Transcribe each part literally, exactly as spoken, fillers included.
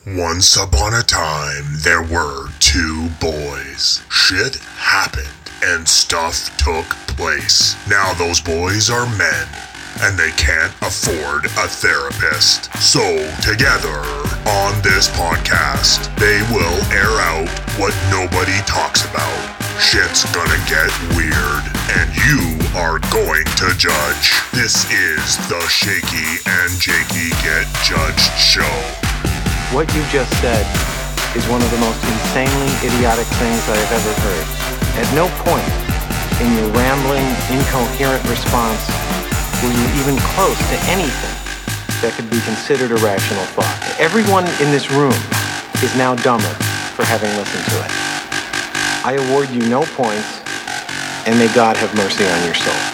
Once upon a time, there were two boys. Shit happened and stuff took place. Now those boys are men, and they can't afford a therapist. So, together, on this podcast, they will air out what nobody talks about. Shit's gonna get weird, and you are going to judge. This is the Shaky and Jakey Get Judged show. What you just said is one of the most insanely idiotic things I have ever heard. At no point in your rambling, incoherent response were you even close to anything that could be considered a rational thought. Everyone in this room is now dumber for having listened to it. I award you no points, and may God have mercy on your soul.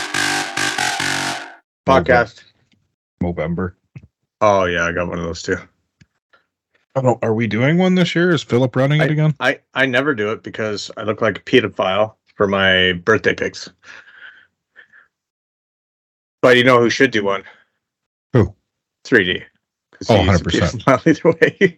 Podcast. November. Oh, yeah, I got one of those too. I don't, are we doing one this year? Is Philip running I, it again? I, I never do it because I look like a pedophile for my birthday pics. But you know who should do one? Who? three D. Oh, one hundred percent. Either way.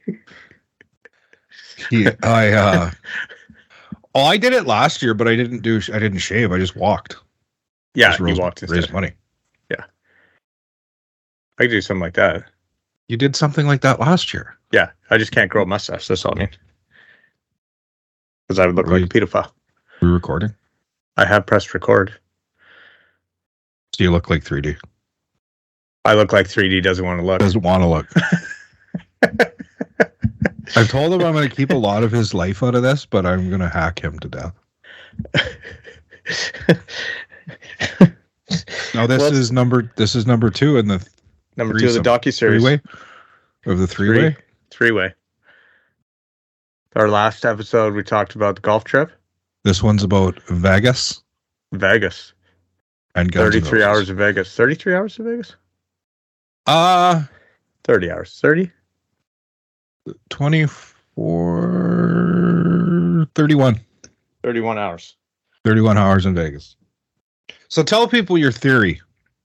yeah, I, uh... Oh, I did it last year, but I didn't do. I didn't shave. I just walked. Yeah, just you raised, walked raised instead. money. Yeah, I could do something like that. You did something like that last year. Yeah, I just can't grow a mustache. That's all I mean. Because I would look Are like you, a pedophile. We're recording. I have pressed record. So you look like three D. I look like three D doesn't want to look. Doesn't want to look. I've told him I'm going to keep a lot of his life out of this, but I'm going to hack him to death. Now this well, is number. This is number two in the number two of the docuseries. Three-way of the three-way. Three, three-way. Our last episode, we talked about the golf trip. This one's about Vegas. Vegas. And Guns thirty-three hours of Vegas. thirty-three hours of Vegas? Uh, thirty hours. thirty? twenty-four, thirty-one. thirty-one hours. thirty-one hours in Vegas. So tell people your theory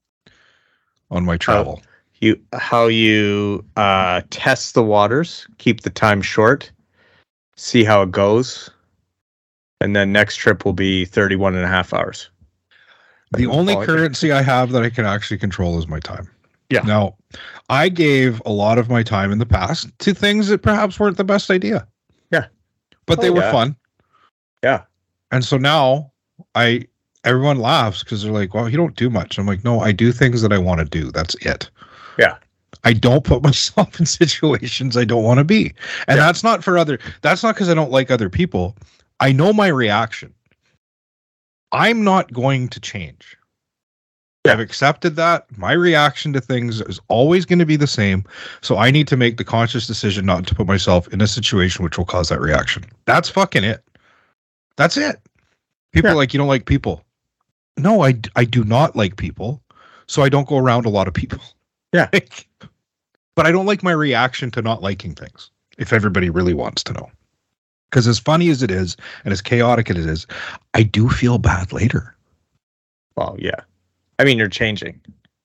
on my travel. Uh, you how you uh, test the waters, keep the time short, see how it goes, and then next trip will be thirty-one and a half hours. The only currency I have that I can actually control is my time. Yeah. Now, I gave a lot of my time in the past to things that perhaps weren't the best idea. Yeah. But they oh, were yeah. fun. Yeah. And so now I everyone laughs because they're like, well, you don't do much. I'm like, no, I do things that I want to do. That's it. Yeah. I don't put myself in situations I don't want to be. And yeah. that's not for other, that's not because I don't like other people. I know my reaction. I'm not going to change. Yeah. I've accepted that. My reaction to things is always going to be the same. So I need to make the conscious decision not to put myself in a situation which will cause that reaction. That's fucking it. That's it. People yeah. are like, you don't like people. No, I, I do not like people. So I don't go around a lot of people. Yeah. But I don't like my reaction to not liking things, if everybody really wants to know. Because as funny as it is, and as chaotic as it is, I do feel bad later. Well, yeah. I mean, you're changing.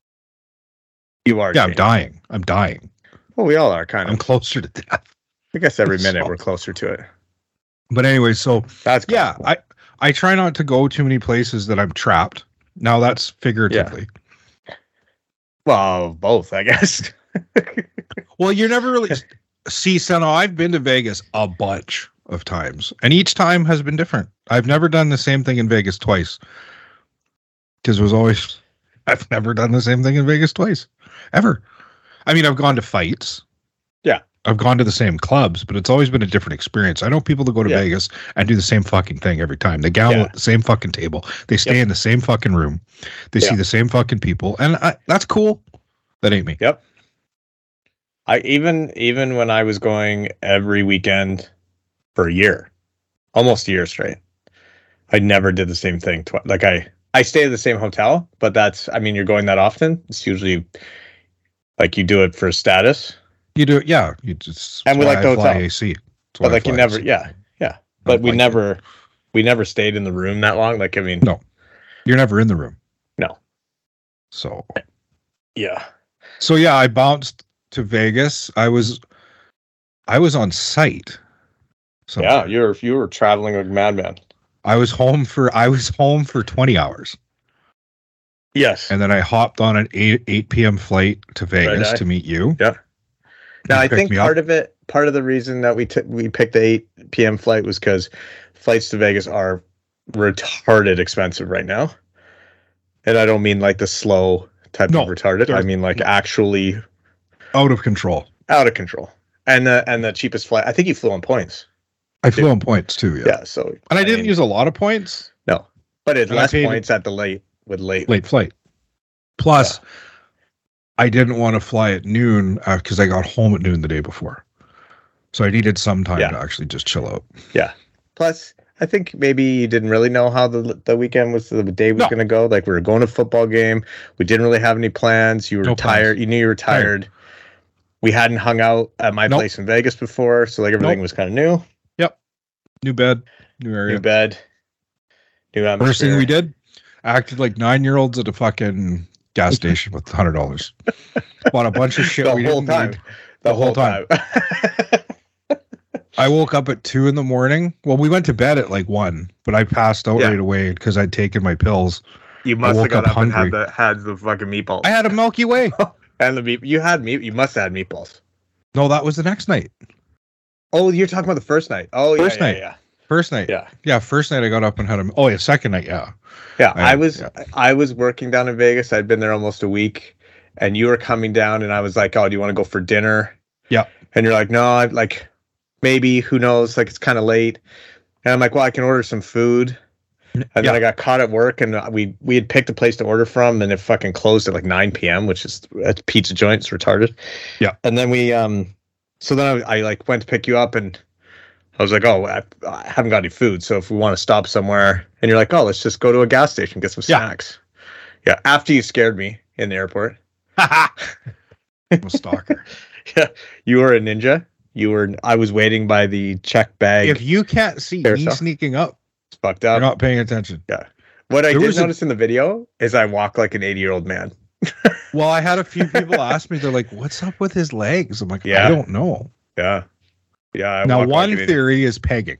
You are Yeah, changing. I'm dying. I'm dying. Well, we all are, kind of. I'm closer to death. I guess every minute so, we're closer to it. But anyway, so, that's yeah, I, I try not to go too many places that I'm trapped. Now, that's figuratively. Yeah. Well, both, I guess. Well, you're never really... See, Senna, I've been to Vegas a bunch of times, and each time has been different. I've never done the same thing in Vegas twice. Because it was always... I've never done the same thing in Vegas twice. Ever. I mean, I've gone to fights. Yeah. I've gone to the same clubs, but it's always been a different experience. I know people that go to yeah. Vegas and do the same fucking thing every time. They gamble yeah. at the same fucking table. They stay yep. in the same fucking room. They yeah. see the same fucking people. And I, that's cool. That ain't me. Yep. I even even when I was going every weekend for a year, almost a year straight, I never did the same thing. Tw- like I, I stay at the same hotel, but that's, I mean, you're going that often. It's usually like you do it for status. You do it, yeah. You just and we like the hotel. A C. But like you never, A C. yeah, yeah. But we like never, it. we never stayed in the room that long. Like I mean, no, you're never in the room. No. So. Yeah. So yeah, I bounced to Vegas. I was I was on site. So Yeah, you were you were traveling like a madman. I was home for I was home for twenty hours. Yes. And then I hopped on an eight eight p.m. flight to Vegas Right, to meet you. Yeah. Now, You I picked think me part up. of it, part of the reason that we took we picked the eight p.m. flight was because flights to Vegas are retarded expensive right now. And I don't mean like the slow type No, of retarded. I they're- mean like actually Out of control. out of control. And the and the cheapest flight, I think you flew on points. I flew on points too, yeah. Yeah. so And I didn't mean, use a lot of points. no, but it's and I less paid- points at the late with late. Late flight. Plus, I didn't want to fly at noon because I got home at noon the day before. So I needed some time Yeah. to actually just chill out. Plus, I think maybe you didn't really know how the the weekend was, the day was No. going to go. Like we were going to a football game. We didn't really have any plans. You were No plans. tired. You knew you were tired. We hadn't hung out at my Nope. place in Vegas before, so like everything Nope. was kind of new. New bed, new area. New bed, new atmosphere. First thing we did, acted like nine year olds at a fucking gas station with hundred dollars. Bought a bunch of shit the we whole didn't time. need. The, The whole whole time. I woke up at two in the morning. Well, we went to bed at like one, but I passed out Yeah. right away because I'd taken my pills. you must have woke got up up, and had hungry. the had the fucking meatballs. I had a Milky Way. and the meat. You had meat. You must have had meatballs. No, that was the next night. Oh, you're talking about the first night. Oh, First yeah, night. yeah, First night. yeah, yeah. Yeah, first night I got up and had a. Oh, yeah, second night. Yeah. Yeah, I- I was yeah. I was working down in Vegas. I'd been there almost a week, and you were coming down, and I was like, "Oh, do you want to go for dinner?" Yeah. And you're like, "No, I like maybe. Who knows? Like it's kind of late." And I'm like, "Well, I can order some food." And Yeah. then I got caught at work, and we we had picked a place to order from, and it fucking closed at like nine p.m., which is a pizza joint. It's retarded. Yeah. And then we um, so then I, I like went to pick you up, and I was like, oh, I, I haven't got any food. So if we want to stop somewhere, and you're like, oh, let's just go to a gas station, get some Yeah. snacks. Yeah. After you scared me in the airport. I'm a stalker. Yeah. You were a ninja. You were, I was waiting by the check bag. If you can't see There, me so- sneaking up, It's fucked you're up. not paying attention. What I there did was a- notice in the video is I walk like an eighty year old man. Well, I had a few people ask me, they're like, what's up with his legs? I'm like, Yeah. I don't know. Yeah. Yeah. I Now, walk like one an idiot. theory is pegging.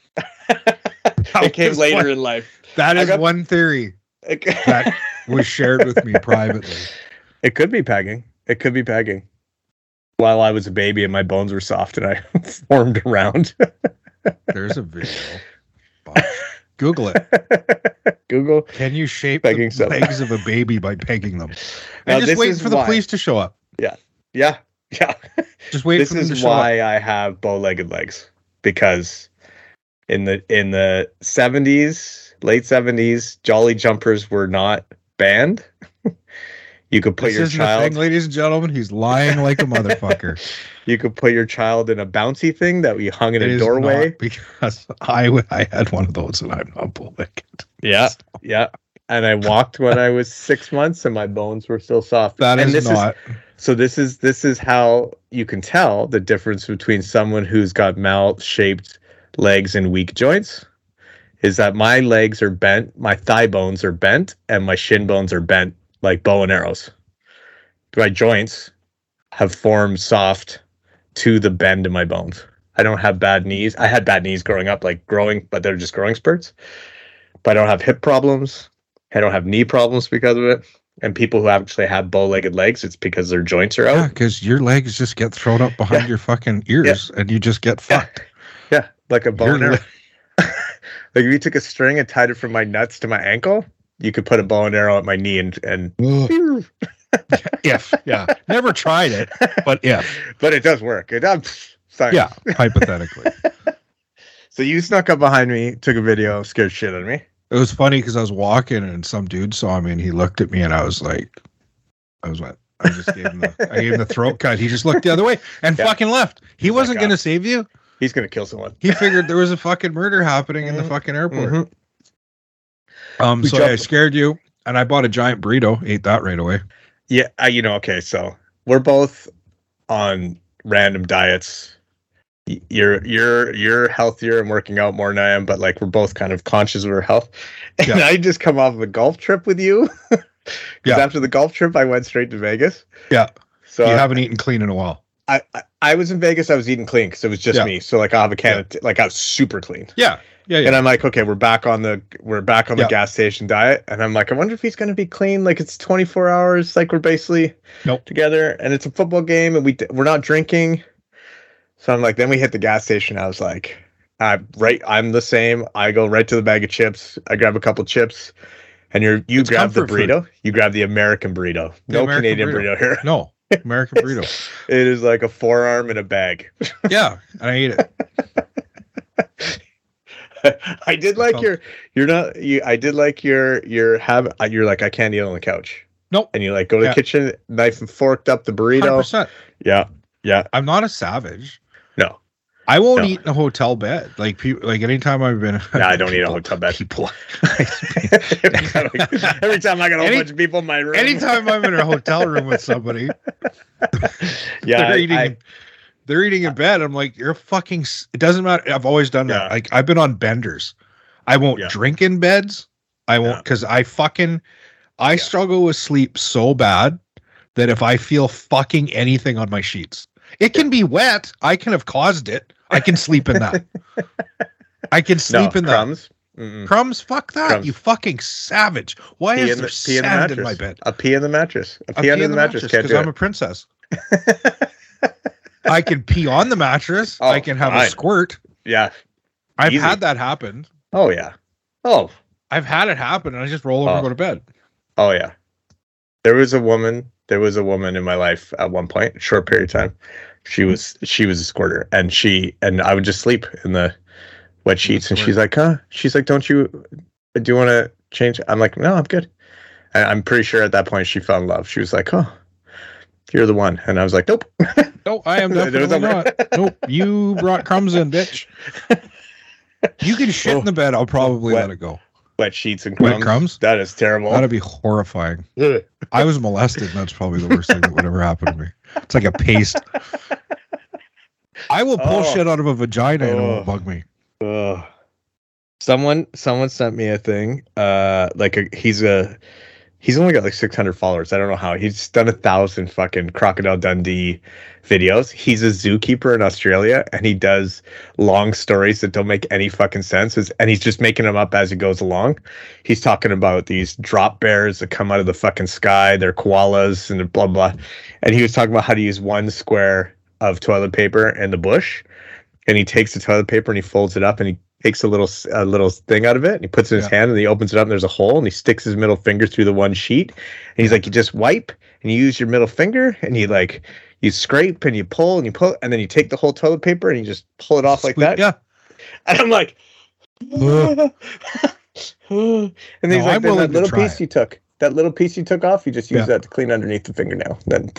It came was later one- in life. That I is got- one theory It, that was shared with me privately. it could be pegging. It could be pegging. While I was a baby and my bones were soft and I formed around. There's a video. Bob. Google it. Google. Can you shape Pegging the some. legs of a baby by pegging them? Now, And just this wait is for the why- police to show up. Yeah. Yeah. Just wait This for them to is show up. why I have bow-legged legs, because in the in the seventies, late seventies, jolly jumpers were not banned. You could put This your isn't a child. thing, ladies and gentlemen. He's lying like a motherfucker. You could put your child in a bouncy thing that we hung in It a is doorway. not because I, w- I had one of those and I'm not bullick. Yeah, yeah. And I walked when I was six months, and my bones were still soft. That and is this not. So this is this is how you can tell the difference between someone who's got mal-shaped legs and weak joints. Is that my legs are bent, my thigh bones are bent, and my shin bones are bent like bow and arrows. My joints have formed soft to the bend in my bones. I don't have bad knees. I had bad knees growing up, like growing, but they're just growing spurts. But I don't have hip problems. I don't have knee problems because of it. And people who actually have bow-legged legs, it's because their joints are out. Yeah, because your legs just get thrown up behind Yeah. your fucking ears and you just get Yeah. fucked. Yeah, like a bow Your and arrow. Like if you took a string and tied it from my nuts to my ankle, you could put a bow and arrow at my knee and and. Ugh. If, yeah. Never tried it, but if. But it does work. It does. Science. Yeah, hypothetically. So you snuck up behind me, took a video, scared shit out of me. It was funny because I was walking and some dude saw me and he looked at me and I was like, I was what? I just gave him the, I gave him the throat cut. He just looked the other way and Yeah. fucking left. He He's wasn't like, going "Oh." to save you. He's gonna kill someone. He figured there was a fucking murder happening in the Mhm. fucking airport. Mhm. Um, We so jumped- I scared you and I bought a giant burrito, ate that right away. Yeah, uh, you know. Okay, so we're both on random diets. Y- You're you're you're healthier and working out more than I am, but like we're both kind of conscious of our health. And Yeah. I just come off of a golf trip with you. Because Yeah. after the golf trip, I went straight to Vegas. Yeah. So You I- haven't eaten clean in a while. I, I I was in Vegas. I was eating clean because it was just Yeah. me. So like I'll have a can Yeah. of t- like I was super clean. Yeah. Yeah. Yeah. And I'm like, okay, we're back on the we're back on the Yeah. gas station diet. And I'm like, I wonder if he's gonna be clean. Like it's twenty-four hours. Like we're basically Nope. together, and it's a football game, and we we're not drinking. So I'm like, then we hit the gas station. I was like, I right, I'm the same. I go right to the bag of chips. I grab a couple chips, and you're you It's grab the comfort food. burrito. You grab the American burrito. The No American Canadian burrito, burrito. here. No, American burrito. It is like a forearm in a bag. Yeah, and I ate it. I did like your you're not you I did like your your have you're like I can't eat on the couch. Nope. And you like go to Yeah. the kitchen, knife and forked up the one hundred burrito. percent. Yeah. Yeah. I'm not a savage. No. I won't No. eat in a hotel bed. Like people, like anytime I've been. Yeah, I don't eat a people- hotel bed. People. every, time I, every time I got a whole Any- bunch of people in my room. Anytime I'm in a hotel room with somebody, yeah, they're I- eating. I- they're eating in bed. I'm like, you're fucking. s- It doesn't matter. I've always done that. Yeah. Like I've been on benders. I won't Yeah. drink in beds. I won't Yeah. because I fucking. I Yeah. struggle with sleep so bad that if I feel fucking anything on my sheets, it can be wet. I can have caused it. I can sleep in that. I can no, sleep in that. crumbs. Mm-mm. Crumbs, fuck that. Crumbs. You fucking savage. Why Pee is in there the, pee in the sand mattress. in my bed? A pee in the mattress. A I pee under the mattress. Can't because do I'm it. a princess. I can pee on the mattress. Oh, I can have fine. a squirt. Yeah. I've Easy. had that happen. Oh yeah. Oh. I've had it happen and I just roll over and Oh. go to bed. Oh yeah. There was a woman, there was a woman in my life at one point, a short period of time. She was she was a squirter and she and I would just sleep in the wet sheets and she's like, huh? She's like, don't you do you want to change? I'm like, no, I'm good. And I'm pretty sure at that point she fell in love. She was like, oh, you're the one. And I was like, nope. No, I am It was definitely over. not. Nope. You brought crumbs in, bitch. You can shit in the bed. I'll probably Wet. let it go. Wet sheets and Wet crumbs. crumbs? That is terrible. That'd be horrifying. I was molested, and that's probably the worst thing that would ever happen to me. It's like a paste. I will pull Oh. shit out of a vagina and it Oh. won't bug me. Ugh. Someone someone sent me a thing. Uh, like a, he's a he's only got like six hundred followers. I don't know how. He's done a thousand fucking Crocodile Dundee videos. He's a zookeeper in Australia, and he does long stories that don't make any fucking sense. It's- And he's just making them up as he goes along. He's talking about these drop bears that come out of the fucking sky. They're koalas and blah blah. And he was talking about how to use one square of toilet paper in the bush. And he takes the toilet paper and he folds it up and he takes a little a little thing out of it and he puts it in his Yeah. hand and he opens it up and there's a hole and he sticks his middle finger through the one sheet and he's like, you just wipe and you use your middle finger and you like you scrape and you pull and you pull and then you take the whole toilet paper and you just pull it off like that. Yeah. And I'm like, Ugh. and he's No, like, I'm then willing that to little try piece it. you took, that little piece you took off, you just use Yeah. that to clean underneath the fingernail. Then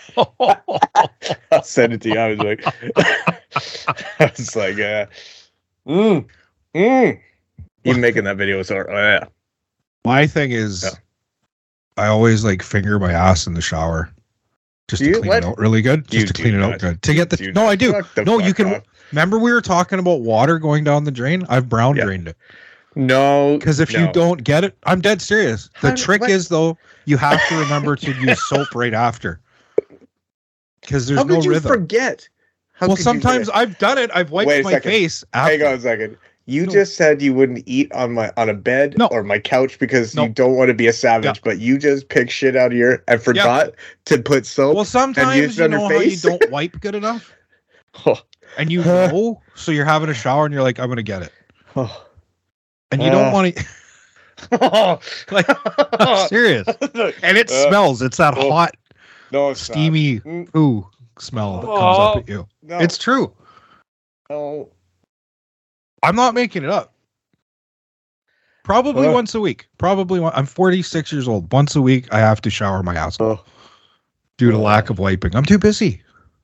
I'll send it to you. I was like, I was like, uh, mm, mm. Even making that video was, oh, yeah. My thing is, Yeah. I always like finger my ass in the shower just Do to you? clean What? it out really good. Just You to do clean it out not. good. To get the Do no, not. I do. Fuck the No, you fuck can. off. Remember we were talking about water going down the drain? I've brown Yeah. drained it. No, Because if no. you don't get it, I'm dead serious. The How- trick what? is though, you have to remember to use soap right after. Because there's how no could you rhythm. forget? How Well, could you sometimes forget? I've done it. I've wiped Wait a my second. face Hang on after. a second. You No. just said you wouldn't eat on my on a bed No. or my couch because No. you don't want to be a savage, Yeah. but you just picked shit out of your and forgot to put soap. Well, sometimes use it you on your know how you face? don't wipe good enough, Oh, and you know, so you're having a shower and you're like, I'm gonna get it, oh. and you don't Oh. want to. Like, I'm serious. And it Uh, smells. It's that oh, hot, no, it's not. steamy Mm. poo smell that comes up at you. No, It's true. no. I'm not making it up. Probably Uh. once a week. Probably one. I'm forty-six years old. Once a week, I have to shower my ass Oh. due to Oh. lack of wiping. I'm too busy.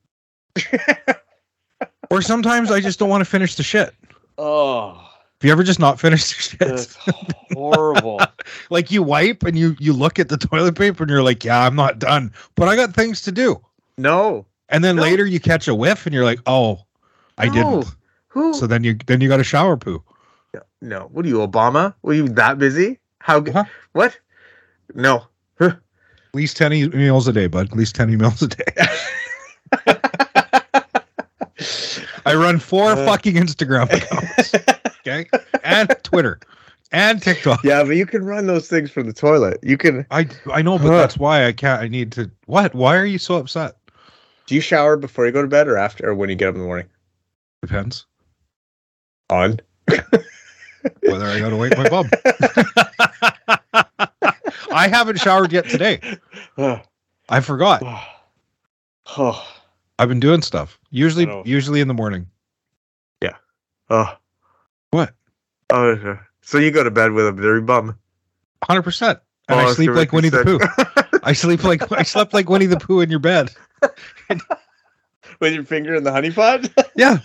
Or sometimes I just don't want to finish the shit. Oh, Have you ever just not finished the shit? that's horrible. Like you wipe and you you look at the toilet paper and you're like, yeah, I'm not done, but I got things to do. No, And then No. later you catch a whiff and you're like, oh, I No. didn't. who? So then you then you got to shower poo. no, what are you, Obama? Were you that busy? How? g- Huh? What? No. Huh. At least ten e- meals a day, bud. At least ten emails a day. I run four fucking Instagram accounts. Okay. And Twitter. And TikTok. Yeah, but you can run those things from the toilet. You can. I I know, but that's why I can't. I need to. What? Why are you so upset? Do you shower before you go to bed or after, or when you get up in the morning? Depends on whether I got to wake my bum. I haven't showered yet today. I forgot. Oh, I've been doing stuff. Usually, usually in the morning. Yeah. Oh. What? Oh. Okay. So you go to bed with a dirty bum? one hundred percent. And oh, I sleep like Winnie the Pooh. I sleep like I slept like Winnie the Pooh in your bed. With your finger in the honey pot? Yeah.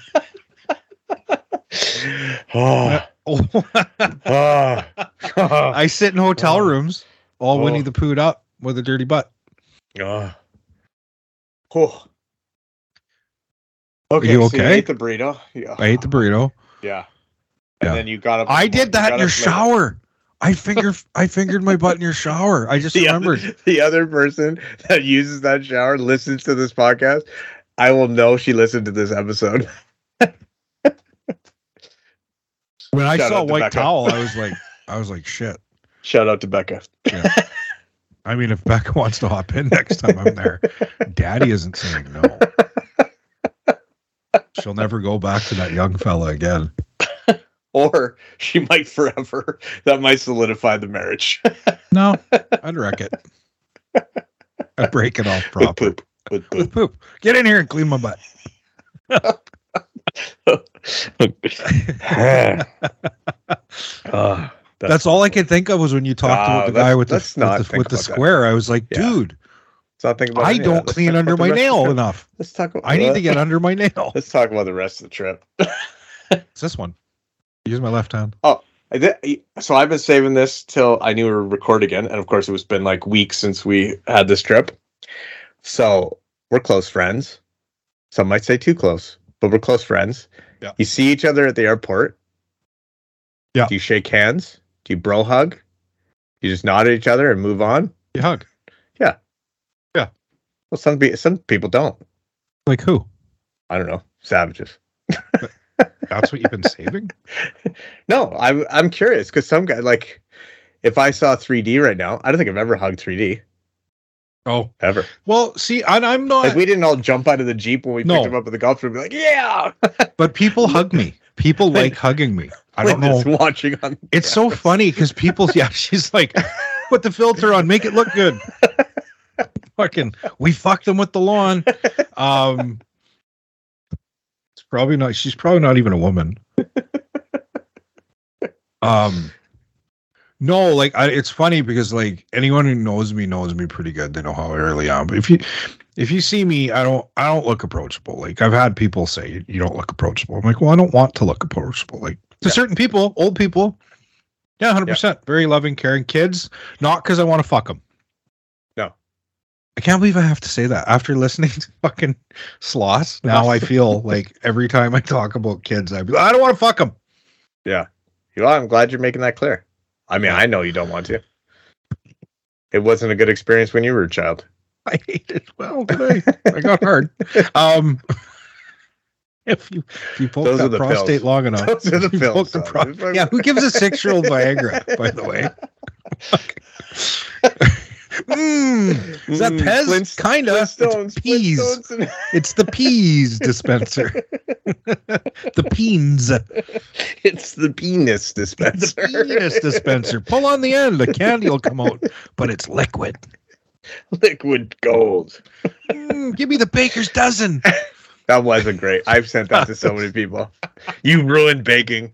Oh. Oh. I sit in hotel rooms, all oh. Winnie the Pooh'd up with a dirty butt. Oh. Oh. Okay, you so okay? you ate the burrito. Yeah. I ate the burrito. Yeah. And yeah. then you got up. I did that in your shower. I finger I fingered my butt in your shower. I just the remembered. Other, the other person that uses that shower listens to this podcast. I will know she listened to this episode. When I Shout saw White Becca. Towel, I was like, I was like, shit. Shout out to Becca. Yeah. I mean, if Becca wants to hop in next time I'm there, Daddy isn't saying no. She'll never go back to that young fella again. Or she might forever. That might solidify the marriage. No, I'd wreck it. I'd break it off proper. With poop. With poop. With poop. Get in here and clean my butt. uh, that's, that's all I could think of was when you talked uh, about the guy with the, with the, with the that. square. I was like, yeah. dude, about I don't clean under my nail enough. Let's talk about I need to get under my nail. Let's talk about the rest of the trip. It's this one. Use my left hand. Oh, I did, so I've been saving this till I knew we were record again. And of course, it was been like weeks since we had this trip. So we're close friends. Some might say too close, but we're close friends. Yeah. You see each other at the airport. Yeah. Do you shake hands? Do you bro hug? You just nod at each other and move on? You hug. Yeah. Yeah. Well, some, be- some people don't. Like who? I don't know. Savages. That's what you've been saving? No, I'm I'm curious because some guy, like, if I saw three D right now, I don't think I've ever hugged three D. Oh, ever. Well, see, and I'm not. Like, we didn't all jump out of the Jeep when we no. picked him up at the golf and be like, yeah. But people hug me. People like hugging me. I don't know. Watching on it's so funny because people, yeah, she's like, put the filter on, make it look good. Fucking, we fucked them with the lawn. Um, it's probably not. She's probably not even a woman. Um, no, like I, it's funny because like anyone who knows me knows me pretty good. They know how early I am. But if you, if you see me, I don't, I don't look approachable. Like I've had people say you don't look approachable. I'm like, well, I don't want to look approachable. Like to yeah. certain people, old people, yeah, one hundred percent, very loving, caring. Kids, not because I want to fuck them. No, I can't believe I have to say that after listening to fucking Sloss. Now I feel like every time I talk about kids, I be like, I don't want to fuck them. Yeah, well, I'm glad you're making that clear. I mean, I know you don't want to. It wasn't a good experience when you were a child. I hate it. Well, today I got hard. Um, if you if you poke Those that prostate pills. long enough, Those are the you pills. The pro- yeah, who gives a six-year-old Viagra? By the way. mm, is that mm, Pez? Flint, kind of. It's peas. And- it's the peas dispenser. The peens. It's the penis dispenser. The penis dispenser. Pull on the end. A candy will come out, but it's liquid. Liquid gold. Mm, give me the baker's dozen. That wasn't great. I've sent that to so many people. You ruined baking.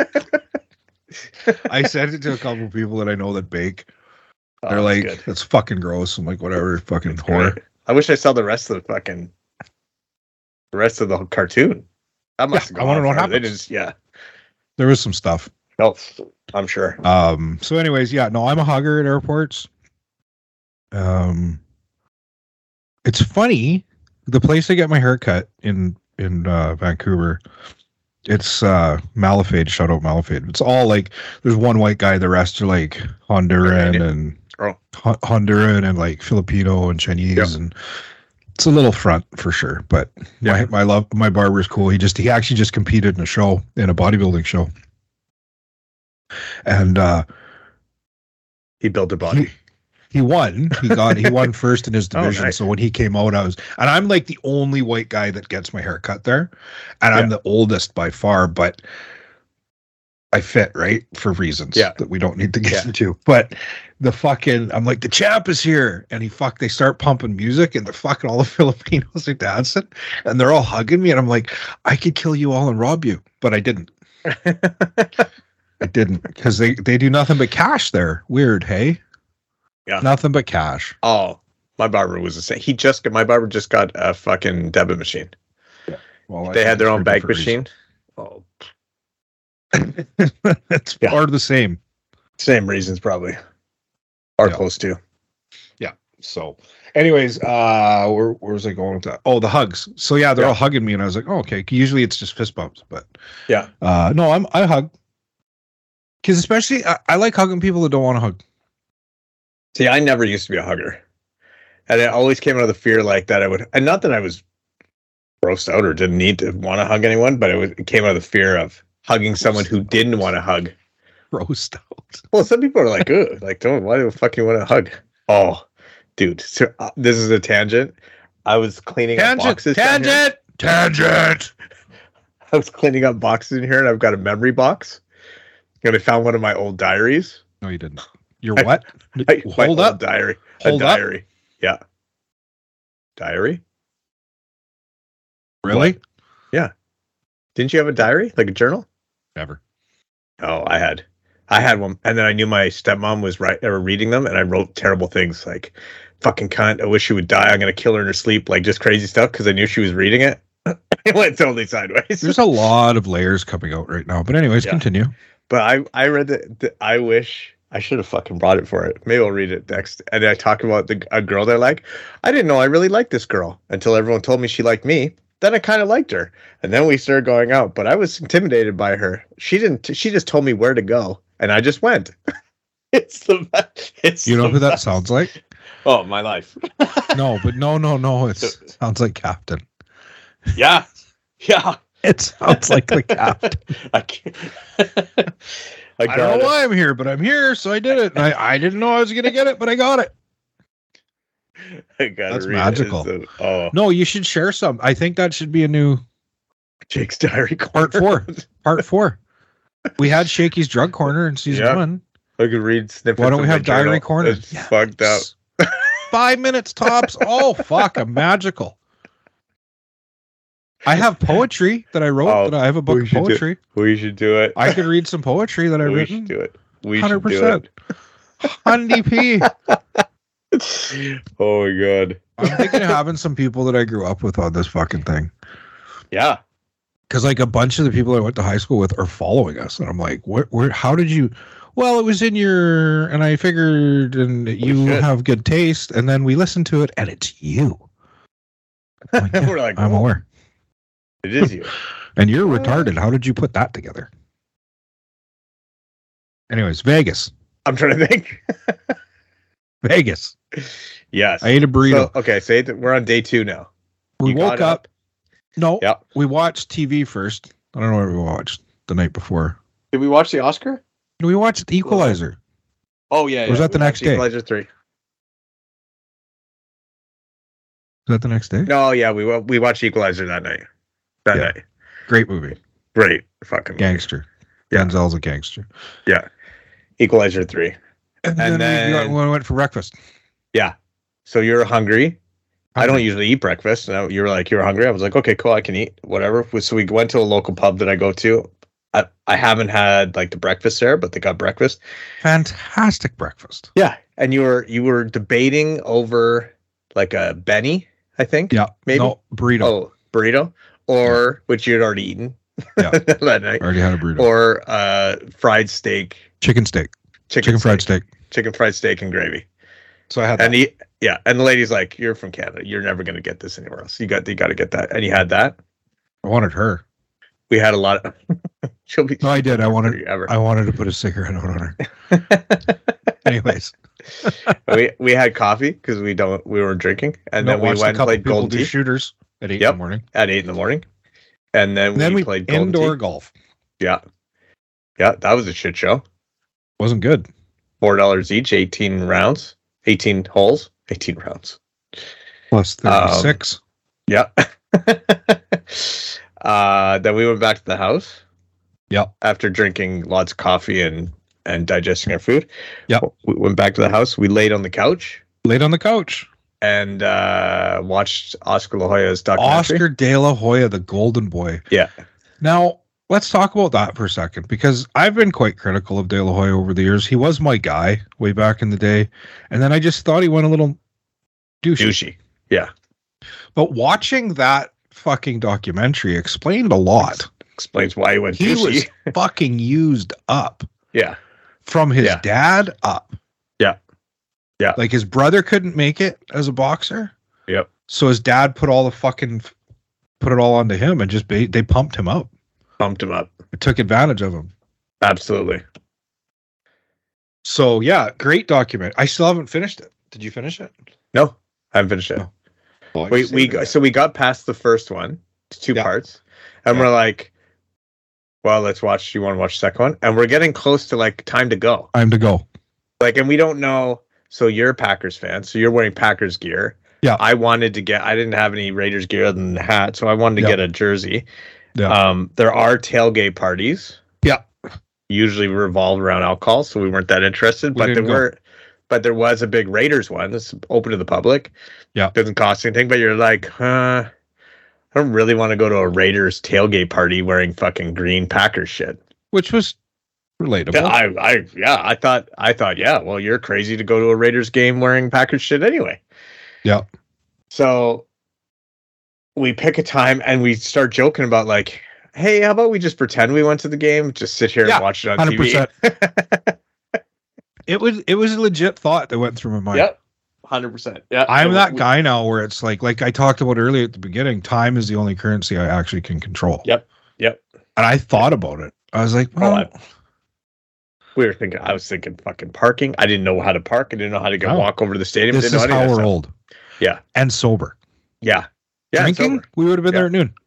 I sent it to a couple of people that I know that bake. They're oh, like, good. That's fucking gross. I'm like, whatever, fucking whore. I wish I saw the rest of the fucking, the rest of the cartoon. That must yeah, I want to know what happened. Just, yeah. There was some stuff. No, I'm sure. Um. So, anyways, yeah, no, I'm a hugger at airports. Um. It's funny. The place I get my haircut in in uh, Vancouver, it's uh, Malafide. Shout out Malafide. It's all like there's one white guy. The rest are like Honduran and oh. Honduran and like Filipino and Chinese, yep. and It's a little front for sure, but my Yeah. my love my barber's cool. He just he actually just competed in a show in a bodybuilding show, and uh, He built a body. he, he won. He got he won first in his Oh, division. nice. So when he came out, I was and I'm like the only white guy that gets my hair cut there, and I'm Yeah. the oldest by far, but I fit right for reasons Yeah. that we don't need to get Yeah. into. But the fucking I'm like the champ is here, and he fuck they start pumping music, and the fucking all the Filipinos are dancing, and they're all hugging me, and I'm like, I could kill you all and rob you, but I didn't. I didn't because they they do nothing but cash there. Weird, hey? Yeah. Nothing but cash. Oh, my barber was the same. He just got, my barber just got a fucking debit machine. Well, I They think had their it's own for bank different machine. Oh, reasons. It's Yeah. part of the same. same reasons probably. Or Yeah. close to. So, anyways, uh, where, where was I going with that? Oh, the hugs. So yeah, they're Yeah. all hugging me, and I was like, oh, okay. Usually it's just fist bumps, but Yeah. uh, no, I'm I hug because especially I, I like hugging people that don't want to hug. See, I never used to be a hugger. And it always came out of the fear like that I would, and not that I was grossed out or didn't need to want to hug anyone, but it, was, it came out of the fear of hugging someone who didn't want to hug. Roast out. Well, some people are like, "Ugh, like, don't, why do you fucking want to hug?" Oh, dude, so, uh, this is a tangent. I was cleaning up boxes. down here. tangent, tangent. I was cleaning up boxes in here, and I've got a memory box. And I found one of my old diaries. No, you didn't. You're what? I- my Hold old up. diary. Hold a up. diary. Yeah. Diary? Really? Didn't you have a diary, like a journal? Never. Oh, I had. I had one, and then I knew my stepmom was right or reading them, and I wrote terrible things like "fucking cunt," "I wish she would die," "I'm gonna kill her in her sleep," like just crazy stuff because I knew she was reading it. It went totally sideways. There's a lot of layers coming out right now, but anyways, Yeah. continue. But I, I read the, the. I wish I should have fucking brought it for it. Maybe I'll read it next. And I talk about the a girl that I like. I didn't know I really liked this girl until everyone told me she liked me. Then I kind of liked her, and then we started going out. But I was intimidated by her. She didn't. She just told me where to go, and I just went. It's the best. It's You know the who that best. sounds like? Oh, my life. No, but no, no, no. It sounds like Captain. Yeah, yeah. It sounds like the Captain. I can't. I, I got don't it. know why I'm here, but I'm here, so I did it. And I, I didn't know I was gonna get it, but I got it. I gotta That's read it. magical. It's a- oh, No, you should share some. I think that should be a new Jake's diary part corner. four. Part four. We had Shaky's drug corner in season Yeah. one. I could read snippets. Why don't of we my have diary journal. corner? It's fucked up. Five minutes tops. Oh fuck, a magical. I have poetry that I wrote. Oh, that I have a book we of should do- poetry. We should do it. I could read some poetry that I've we written. should do it. We Hundred should do percent. Hundy P. it. Oh my god. I'm thinking of having some people that I grew up with on this fucking thing. Yeah. Because like a bunch of the people I went to high school with are following us, and I'm like, where, where, how did you? Well, it was in your, and I figured, and you should. have good taste, and then we listened to it, and it's you. I'm like, yeah, We're like, I'm "Whoa, aware, It is you. and you're retarded. How did you put that together? Anyways, Vegas, I'm trying to think. Vegas. Yes. I ate a burrito. So, okay, say that we're on day two now. we You woke got up. No, Yep. we watched T V first. I don't know what we watched the night before. Did we watch the Oscar? We watched Equalizer. Oh yeah. Or was yeah. that the We next watched day? Equalizer three. Was that the next day? No, yeah, we wa- we watched Equalizer that night. That Yeah. night. Great movie. Great fucking movie. Gangster. Yeah. Denzel's a gangster. Yeah. Equalizer three. And, And then, we, then- got, we went for breakfast. Yeah. So you're hungry. I don't Hungry. usually eat breakfast. And I- you were like, you're hungry. I was like, okay, cool. I can eat whatever. So we went to a local pub that I go to. I, I haven't had like the breakfast there, but they got breakfast. Fantastic breakfast. Yeah. And you were, you were debating over like a Benny, I think. Yeah. Maybe. No, burrito. Oh, burrito or which you'd already eaten Yeah. that night. Already had a burrito. Or uh, fried steak, chicken steak. chicken, Chicken fried steak. chicken fried steak and gravy. So I had And that. he, yeah, and the lady's like, "You're from Canada. You're never gonna get this anywhere else. You got, you got to get that." And he had that. I wanted her. We had a lot of. She'll be. No, I did. I wanted ever. I wanted to put a cigarette out on her. Anyways. we we had coffee because we don't we weren't drinking, and No, then we watched a went and couple played people Golden do Tee shooters at eight Yep. in the morning. at eight in the morning, and then, And then we, we played Golden indoor Tee. golf. Yeah, yeah, that was a shit show. Wasn't good. Four dollars each, eighteen rounds, eighteen holes, eighteen rounds. Plus Um, thirty-six. Yeah. uh, then we went back to the house. Yep. After drinking lots of coffee and and digesting our food. Yep. We went back to the house. We laid on the couch Laid on the couch. and uh, watched Oscar La Hoya's documentary. Oscar De La Hoya, the golden boy. Yeah. Now, let's talk about that for a second, because I've been quite critical of De La Hoya over the years. He was my guy way back in the day. And then I just thought he went a little douchey. Douchey. Yeah. But watching that fucking documentary explained a lot. Explains why he went He douchey. was fucking used up yeah. from his Yeah. dad up. Yeah. Yeah. Like his brother couldn't make it as a boxer. Yep. So his dad put all the fucking, put it all onto him and just, ba- they pumped him up. Pumped him up. It took advantage of him. Absolutely. So yeah, great document. I still haven't finished it. Did you finish it? No, I haven't finished it. No. Well, we we got, so we got past the first one, it's two Yeah. parts, and Yeah. we're like, well, let's watch. You want to watch the second one? And we're getting close to like time to go. time to go. Like, and we don't know. So you're a Packers fan, so you're wearing Packers gear. Yeah. I wanted to get. I didn't have any Raiders gear other than the hat, so I wanted to Yeah. get a jersey. Yeah. Um, there are tailgate parties. Yeah. Usually revolve around alcohol, so we weren't that interested. We but there didn't go. were, but there was a big Raiders one that's open to the public. Yeah. Doesn't cost anything, but you're like, huh, I don't really want to go to a Raiders tailgate party wearing fucking green Packers shit. Which was relatable. Yeah, I, I, yeah, I thought, I thought, yeah, well, you're crazy to go to a Raiders game wearing Packers shit anyway. Yeah. So we pick a time and we start joking about like, hey, how about we just pretend we went to the game, just sit here Yeah, and watch it on one hundred percent. T V. It was it was a legit thought that went through my mind. Yep, one hundred percent. Yeah, I'm So that we- guy now where it's like like I talked about earlier at the beginning, time is the only currency I actually can control. Yep, yep. And I thought about it. I was like, Oh, well, I- we were thinking. I was thinking fucking parking. I didn't know how to park. I didn't know how to go No. walk over to the stadium. this didn't is know how any of we're that stuff. old. Yeah, And sober. yeah, yeah. Drinking, sober. we would have been Yeah. there at noon.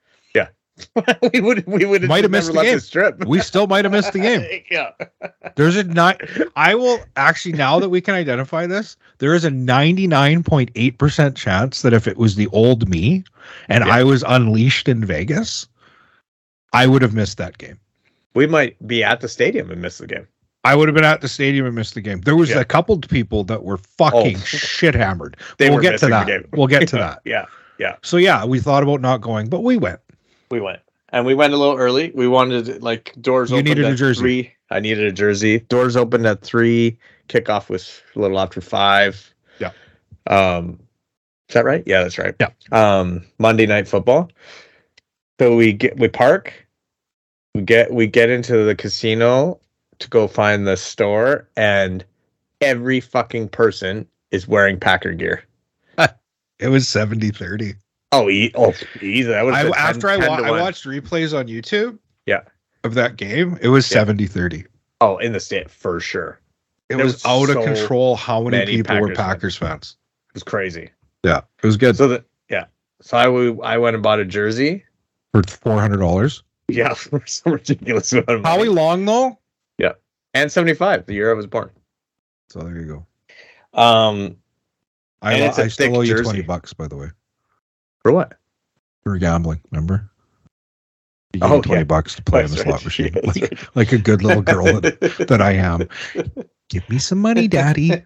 we would we would Might have missed the game. strip. We still might have missed the game. yeah. There's a not. I will actually, now that we can identify this, there is a ninety-nine point eight percent chance that if it was the old me and Yeah. I was unleashed in Vegas, I would have missed that game. We might be at the stadium and miss the game. I would have been at the stadium and missed the game. There was Yeah. a couple of people that were fucking Oh. shit hammered. They We'll were get to missing that. the game. We'll get to that. Yeah, So yeah, we thought about not going, but we went. we went. And we went a little early. We wanted like doors You opened needed a at jersey. three. I needed a jersey. Doors opened at three. Kickoff was a little after five. Yeah. Um, is that right? Yeah, that's right. Yeah. Um, Monday Night Football. So we get we park. We get we get into the casino to go find the store, and every fucking person is wearing Packer gear. It was seventy thirty. Oh, e- oh, easy. That was I, after I, wa- I watched replays on YouTube Yeah. of that game, it was Yeah. seventy thirty. Oh, in the state for sure. It There was was out so of control how many, many people were Packers Packers fans. It was crazy. Yeah, it was good. So that yeah. So I w- I went and bought a jersey. For four hundred dollars. Yeah, for some ridiculous amount of Howie money. Long, though? And seventy-five, the year I was born. So there you go. Um, I, And lo- it's a I still thick owe you jersey. twenty bucks, by the way. for what? For gambling, remember? You gave Oh, me twenty yeah. bucks to play on the That's slot right. machine. Yeah, that's like, like a good little girl that, that I am. Give me some money, daddy.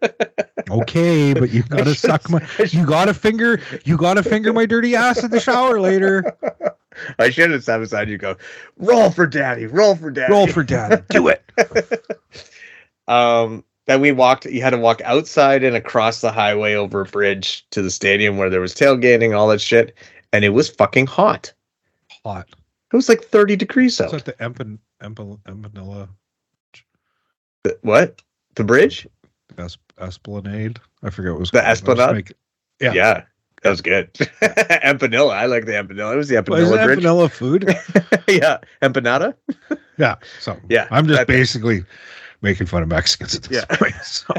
Okay, but you gotta suck my you gotta finger you gotta finger my dirty ass in the shower later. I should have sat beside you. Go roll for daddy. Roll for daddy. Roll for daddy. Do it. Um. Then we walked. You had to walk outside and across the highway over a bridge to the stadium where there was tailgating, all that shit, and it was fucking hot. Hot. It was like thirty degrees It's out. at the Empan Empal Empanilla The- what? The bridge? es- Esplanade. I forget what it was The called. I was Esplanade? making- Yeah. Yeah. That was good. Empanilla. I like the empanilla. It was the Well, is empanilla it bridge. Empanilla food? Yeah. Empanada? Yeah. So Yeah, I'm just that- basically making fun of Mexicans at this Yeah. point. So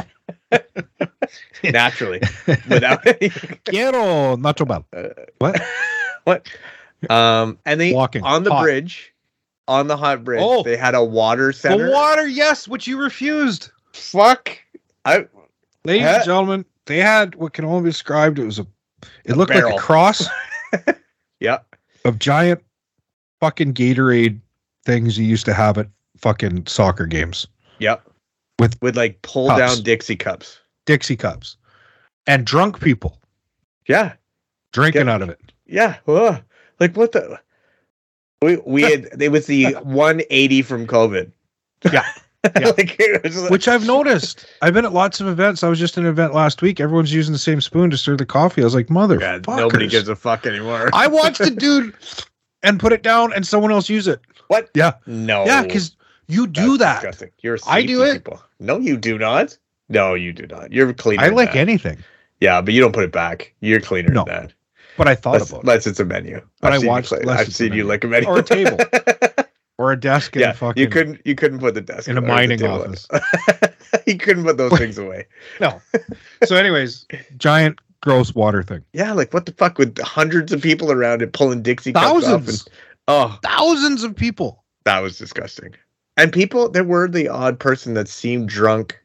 Naturally, without any. Quiero nacho bell. Uh, What? what? Um, and they Walking. on the Hot. bridge, on the hot bridge, Oh. they had a water The center. water, yes, which you refused. Fuck. I Ladies Huh? and gentlemen, they had what can only be described. It was a. It looked barrel. like a cross yeah. of giant fucking Gatorade things you used to have at fucking soccer games. Yep. With with like pull cups. down Dixie cups. Dixie cups. And drunk people Yeah. drinking Yeah. out of it. Yeah. Ugh. Like what the we we had it was the one eighty from COVID. Yeah. Yeah. like, it was like- Which I've noticed. I've been at lots of events. I was just at an event last week. Everyone's using the same spoon to stir the coffee. I was like, mother. God, nobody gives a fuck anymore. I watched a dude and put it down and someone else use it. What? Yeah. No. Yeah, because you do That's that. disgusting. You're a I do safety it. People. No, you do not. No, you do not. You're cleaner. I than like that. anything, Yeah, but you don't put it back. You're cleaner No. than that. but I thought Unless, about it. unless it's a menu. But I've I seen you watched clean- less I've it's a seen you menu. like a menu. Or a table. Or a desk in yeah, a fucking. you couldn't. You couldn't put the desk in a or the mining table. office. you couldn't put those things away. No. So, anyways, giant gross water thing. Yeah, like what the fuck with hundreds of people around it pulling Dixie cups off Thousands, and, oh, thousands of people. that was disgusting. And people, there were the odd person that seemed drunk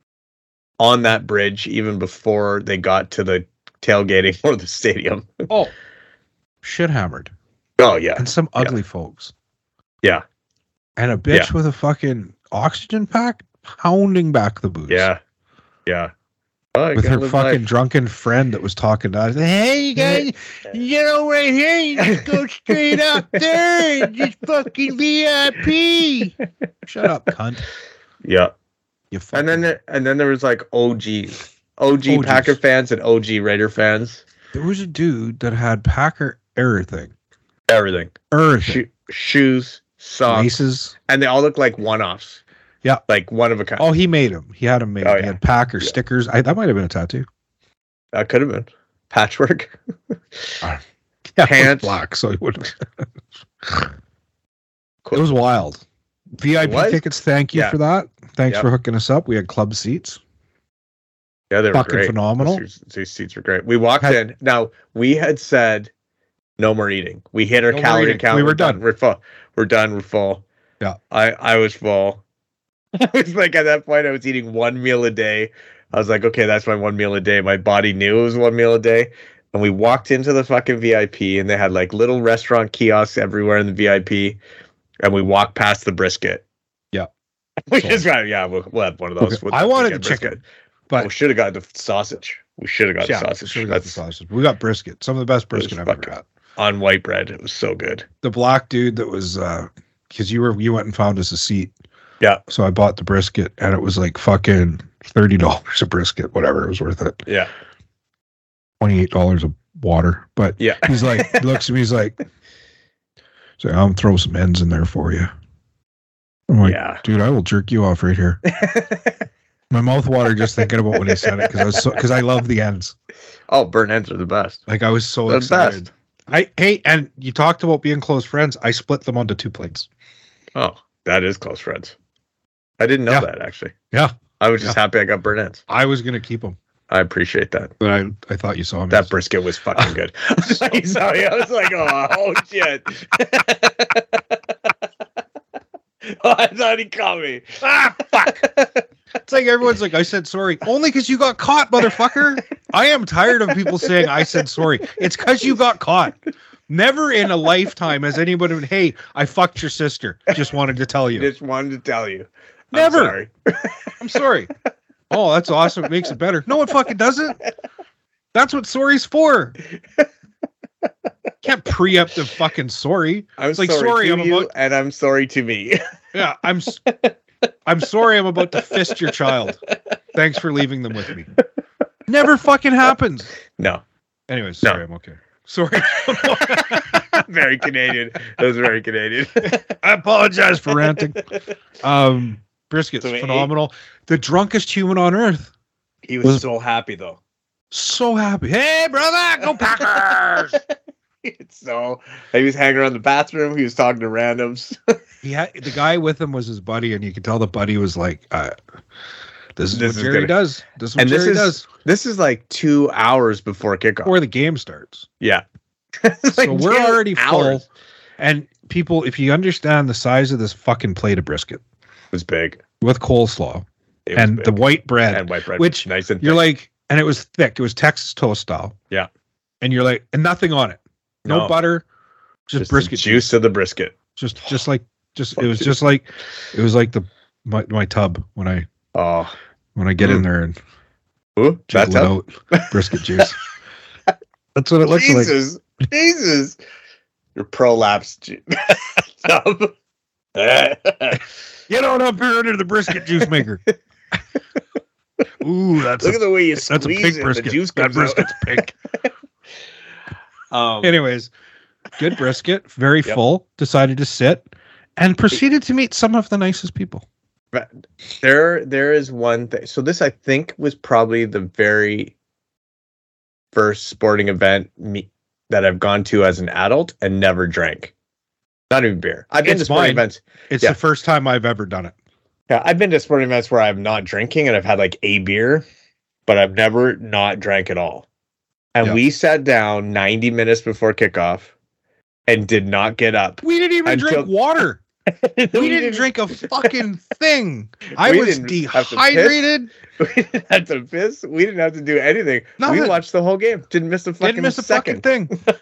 on that bridge even before they got to the tailgating or the stadium. Oh, shit hammered, Oh yeah, and some ugly folks. yeah, And a bitch Yeah. with a fucking oxygen pack pounding back the booze. yeah, yeah. Oh, I With gotta her live fucking life. drunken friend that was talking to us. Hey, you guys, you know, right here, you just go straight up there and just fucking V I P. Shut up, cunt. Yeah. You fucking, And then there, and then there was like O Gs, O G O Gs. Packer fans and O G Raider fans. there was a dude that had Packer everything. Everything. Everything. Sho- shoes, socks, Laces. and they all look like one-offs. Yeah. Like one of a kind. Oh, he made them. He had them made. Oh, He yeah. had Packer Yeah. stickers. I, that might have been a tattoo. That could have been patchwork. Yeah, it was Pants. black, so he wouldn't. Cool. It was wild. V I P It was? tickets. Thank you Yeah. for that. Thanks Yep. for hooking us up. We had club seats. Yeah, they were Fucking great. phenomenal. These, these seats were great. We walked Had- in. Now we had said no more eating. We hit our No more calorie eating. count. We were We're done. We're full. We're done. We're full. Yeah. I I was full. I was like at that point I was eating one meal a day. I was like, okay, that's my one meal a day. My body knew it was one meal a day. And we walked into the fucking V I P and they had like little restaurant kiosks everywhere in the V I P. And we walked past the brisket. Yeah. We So- just got, yeah, we'll, we'll have one of those. Okay. We'll I wanted get the chicken, brisket. but we should have got the sausage. We should have got yeah, the sausage. sure we got the That's sausage. We got brisket. Some of the best brisket I've ever fucking- had. on white bread. It was so good. The black dude that was uh because you were you went and found us a seat. Yeah. So I bought the brisket and it was like fucking thirty dollars a brisket, whatever. It was worth it. Yeah. Twenty eight dollars of water. But Yeah. he's like he looks at me, he's like so I'm throw some ends in there for you. I'm like, Yeah. dude, I will jerk you off right here. My mouth watered just thinking about when he said it because I was so because I love the ends. Oh, burnt ends are the best. Like I was so The excited. best. I hey, and you talked about being close friends. I split them onto two plates. Oh, that is close friends. I didn't know Yeah. that actually. Yeah. I was just happy I got burnt ends. I was gonna keep them, I appreciate that. but I I thought you saw me. That brisket was fucking good. Sorry, I was like, oh, oh shit. Oh, I thought he caught me. Ah, fuck. It's like everyone's like, I said sorry. Only because you got caught, motherfucker. I am tired of people saying I said sorry. It's because you got caught. Never in a lifetime has anybody been, hey, I fucked your sister. Just wanted to tell you. Just wanted to tell you. I'm Never. sorry. I'm sorry. Oh, that's awesome. It makes it better. No, it fucking doesn't. That's what sorry's for. Can't preempt the fucking sorry. I'm It's like, sorry, sorry, to I'm you, about- and I'm sorry to me. Yeah, I'm s- I'm sorry I'm about to fist your child. Thanks for leaving them with me. Never fucking happens. No. Anyways, No. sorry, I'm okay. Sorry. Very Canadian. That was very Canadian. I apologize for ranting. Um, brisket's So we phenomenal. The drunkest human on earth. He was, Was- so happy though. So happy. Hey, brother, go Packers! So he was hanging around the bathroom. He was talking to randoms. He had the guy with him was his buddy, and you could tell the buddy was like, uh, This is This what is Jerry gonna- does. This is what and this Jerry is does this is like two hours before kickoff. before the game starts. Yeah. So we're two already full. hours. And people, if you understand the size of this fucking plate of brisket It was big. with coleslaw It was and big. the white bread, and white bread, which nice and you're thick. like, and it was thick. It was Texas toast style. Yeah. And you're like, and nothing on it. No, No. butter, just, just the brisket juice of the brisket. Just, just like, just it was just like, it was like the my, my tub when I Oh, when I get Mm. in there and ooh, that's jiggle it out brisket juice. That's what it looks like. Jesus, Jesus, your prolapse ju- tub. Get on up here under the brisket juice maker. Ooh, that's Look a, at the way you that's a squeeze pink it. brisket. The juice That comes out. brisket's pink. Um, Anyways, good brisket, very Yep. full. Decided to sit and proceeded to meet some of the nicest people. But there, there is one thing. So this, I think, was probably the very first sporting event me, that I've gone to as an adult and never drank. Not even beer. I've been It's to sporting mine. events. It's Yeah. the first time I've ever done it. Yeah, I've been to sporting events where I'm not drinking and I've had like a beer, but I've never not drank at all. And Yeah. we sat down ninety minutes before kickoff and did not get up. We didn't even Until- drink water. We, didn't drink a fucking thing. I We was didn't have to piss. dehydrated. We didn't have to piss. We didn't have to do anything. Nothing. We watched the whole game. Didn't miss a fucking Didn't miss a second. fucking thing.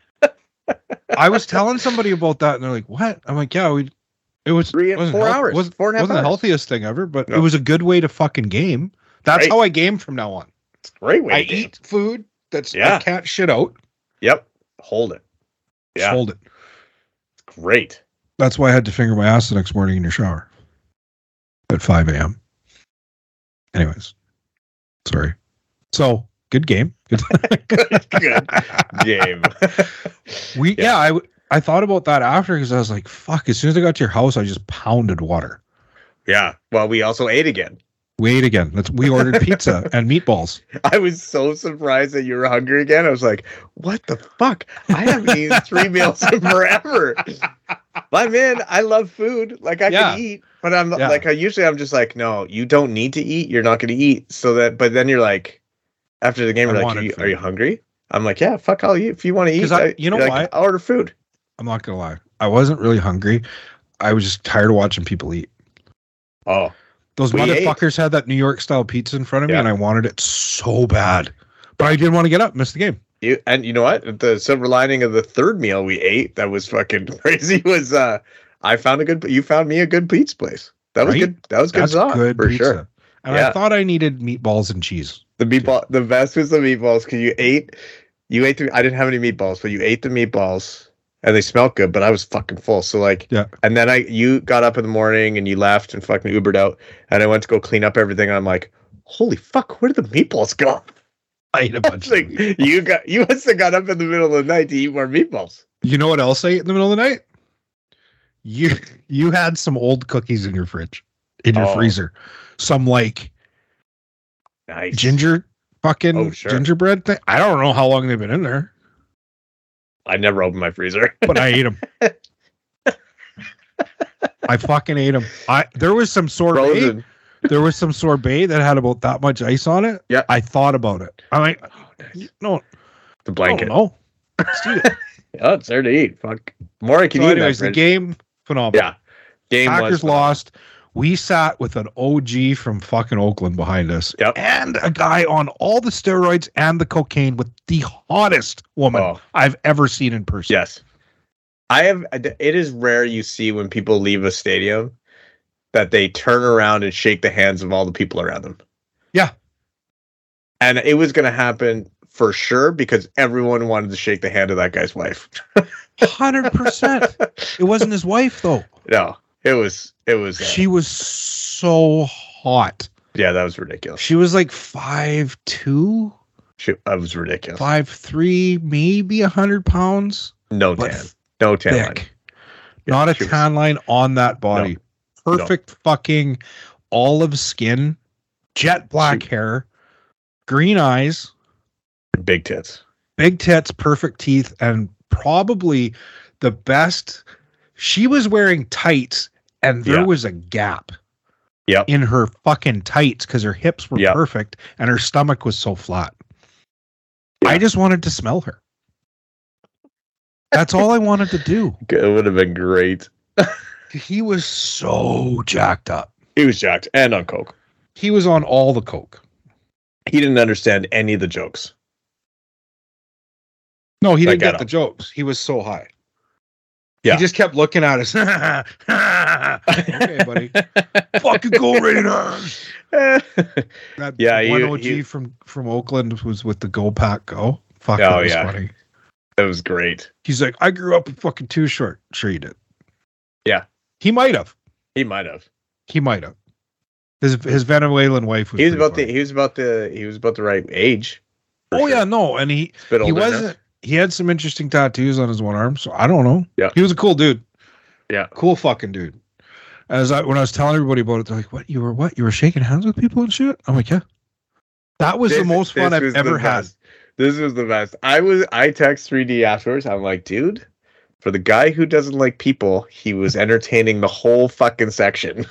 I was telling somebody about that, and they're like, "What?" I'm like, "Yeah, we." It was Three and wasn't four health- hours. Wasn't, Four and a half wasn't the hours. healthiest thing ever, but No. it was a good way to fucking game. That's Great. how I game from now on. It's a great way. I to game. eat food that's I Yeah. can't shit out. Yep. Hold it. Just Yeah. hold it. Great. That's why I had to finger my ass the next morning in your shower at five a.m. Anyways, sorry. So good game. Good. Good game. we yeah. Yeah. I w- I thought about that after because I was like, fuck. As soon as I got to your house, I just pounded water. Yeah. Well, we also ate again. We ate again. Let's. We ordered pizza and meatballs. I was so surprised that you were hungry again. I was like, what the fuck? I haven't eaten three meals in forever. But man, I love food. Like I Yeah. can eat, but I'm Yeah. like, I usually I'm just like, no, you don't need to eat. You're not going to eat. So that, but then you're like, after the game, I you're like, wanted are you, food. are you hungry? I'm like, yeah, fuck, I'll eat. If you want to eat, 'Cause I- you know you're like, why? I'll order food. I'm not gonna lie. I wasn't really hungry. I was just tired of watching people eat. Oh, Those We ate. motherfuckers had that New York style pizza in front of me, Yeah. and I wanted it so bad, but I didn't want to get up, miss the game. you and you know what? The silver lining of the third meal we ate that was fucking crazy was uh, I found a good. You found me a good pizza place. That was Right? good. That was good. That's sauce, good for pizza. sure. And Yeah. I thought I needed meatballs and cheese. The meatball, the best was the meatballs because you ate, you ate the. I didn't have any meatballs, but you ate the meatballs and they smelled good. But I was fucking full, so like, Yeah. And then I, you got up in the morning and you left and fucking Ubered out, and I went to go clean up everything. And I'm like, holy fuck, where did the meatballs go? I ate a bunch. It's like of meat. you got, you must have got up in the middle of the night to eat more meatballs. You know what else I ate in the middle of the night? You you had some old cookies in your fridge, in your Oh. freezer. Some like Nice. ginger fucking Oh, sure. gingerbread thing. I don't know how long they've been in there, I never opened my freezer. but I ate them. I fucking ate them. I there was some sorbet. Frozen. There was some sorbet that had about that much ice on it. Yeah. I thought about it. I'm like, Oh, nice. no, The I blanket. don't know. Let's eat it. Oh, it's there to eat. Fuck. More I can So eat. in that anyways, the fridge. game phenomenal. Yeah. Game Packers was lost. We sat with an O G from fucking Oakland behind us, Yep. and a guy on all the steroids and the cocaine with the hottest woman Oh. I've ever seen in person. Yes. I have. It is rare you see when people leave a stadium that they turn around and shake the hands of all the people around them. Yeah. And it was going to happen for sure because everyone wanted to shake the hand of that guy's wife. Hundred percent. It wasn't his wife though. No, it was. It was. Uh, She was so hot. yeah, that was ridiculous. She was like five two, She, that was ridiculous. five three, maybe a hundred pounds. No But tan. No tan line. thick. Yeah, Not a she was- tan line on that body. Perfect fucking olive skin, jet black She- hair, green eyes, Big tits. big tits, perfect teeth, and probably the best. She was wearing tights, and there Yeah. was a gap Yep. in her fucking tights because her hips were Yep. perfect and her stomach was so flat. Yeah. I just wanted to smell her. That's all I wanted to do. It would have been great. He was so jacked up. He was jacked and on coke. He was on all the coke. He didn't understand any of the jokes. No, he Like, didn't I get the don't- jokes. He was so high. Yeah. He just kept looking at us. Okay, buddy. Fucking go Raiders. That Yeah, one you- O G you- from, from Oakland was with the Go Pack Go. Fuck, Oh, that was yeah. funny. That was great. He's like, I grew up with fucking Too Short. Sure you did. Yeah. He might have. He might have. He might have. His his Venezuelan wife was He was pretty about the funny. he was about the he was about the right age. for Oh sure. yeah, no. And he He's a bit he older now. wasn't he had some interesting tattoos on his one arm, so I don't know. Yeah. He was a cool dude. Yeah. Cool fucking dude. As I when I was telling everybody about it, they're like, "What? You were what? You were shaking hands with people and shit?" I'm like, "Yeah." That was the This- most fun this I've was the ever had. best. This was the best. I was I text three D afterwards. I'm like, dude, for the guy who doesn't like people, he was entertaining the whole fucking section.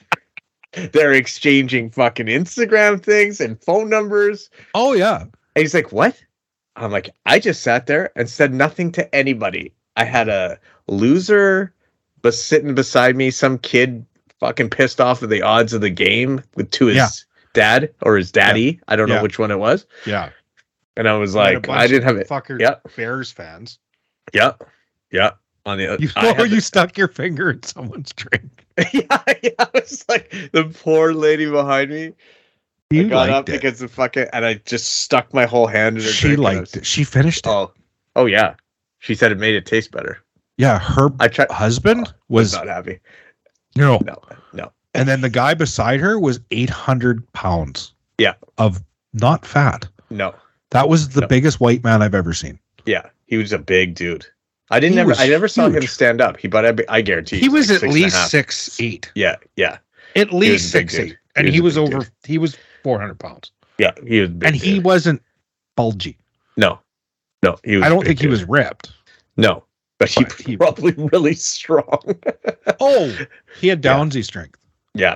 They're exchanging fucking Instagram things and phone numbers. Oh yeah. And he's like, what? I'm like, I just sat there and said nothing to anybody. I had a loser but sitting beside me, some kid fucking pissed off at the odds of the game with to his Yeah. dad or his daddy. I don't Yeah. know which one it was. Yeah. And I was And a like, bunch I didn't of have it. fucker Yep. Bears fans. Yeah. Yeah. On the You I know had you the- stuck your finger in someone's drink. yeah, yeah. It's like the poor lady behind me. You I got up liked it. because the fucking and I just stuck my whole hand in her She drink and I liked was- it. She finished it. Oh. Oh yeah. She said it made it taste better. Yeah, her I tried husband was was not happy. no, No, no. and then the guy beside her was eight hundred pounds. Yeah. Of not fat. No. That was the No. biggest white man I've ever seen. Yeah. He was a big dude. I didn't He never was I never saw him huge. stand up. He but I, I guarantee He was like at six and a least half. six eight. Yeah, yeah. At least a big six dude. eight. And He he was was a big over he was four hundred pounds. Yeah, he was a big And he dude. wasn't bulgy. No. No, he was I a don't big think he dude. was ripped. No. But he But he- probably really strong. Oh, he had Yeah. Downsy strength. yeah.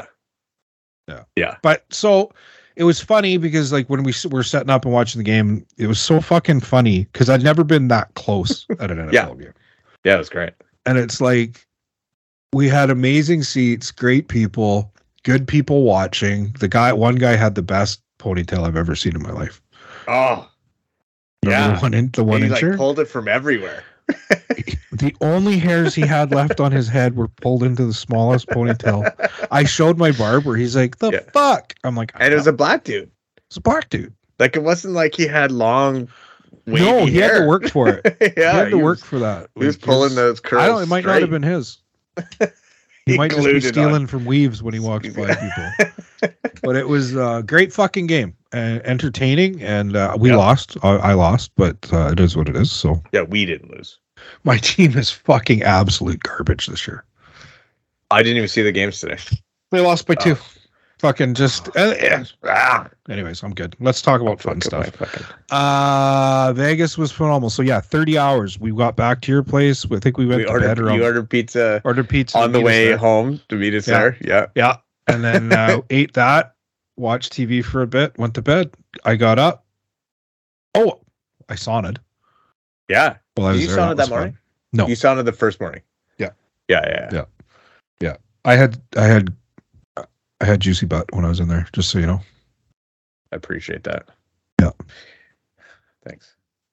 But so it was funny because like when we s- were setting up and watching the game, it was so fucking funny because I'd never been that close at an N F L Yeah. game. Yeah, it was great. And it's like we had amazing seats, great people, good people watching. The guy, one guy had the best ponytail I've ever seen in my life. Oh. Remember Yeah. the one in the one he incher? like pulled it from everywhere. The only hairs he had left on his head were pulled into the smallest ponytail. I showed my barber. He's like, "The Yeah. fuck?" I'm like, And it was a black dude. it's a black dude. Like it wasn't like he had long wavy No, he had hair. to work for it. yeah, he had to he work was, for that. He was Like, pulling his- those curls. I don't. It might not have straight. been his. He, He might just be glued it on. stealing from weaves when he walks by people. But it was a great fucking game and entertaining. And uh, we Yeah. lost. I, I lost, but uh, it is what it is. So Yeah, we didn't lose. my team is fucking absolute garbage this year. I didn't even see the games today. They lost by two. Oh. Fucking just. Uh, yeah. Ah, Anyways, I'm good. Let's talk about fun fucking- stuff. fucking- Uh, Vegas was phenomenal. So yeah, thirty hours. We got back to your place. I think we went We to ordered, bed around. you ordered pizza ordered pizza on the meet us way there. home to meet us Yeah. there. Yeah. Yeah, and then uh, ate that. Watched T V for a bit. Went to bed. I got up. Oh, I sauned. Yeah. Well, I Did was you there. sauna was that fun. morning? No. You sauna the first morning. Yeah. Yeah, yeah, yeah. Yeah. I had I had I had juicy butt when I was in there. Just so you know. I appreciate that. Yeah. Thanks.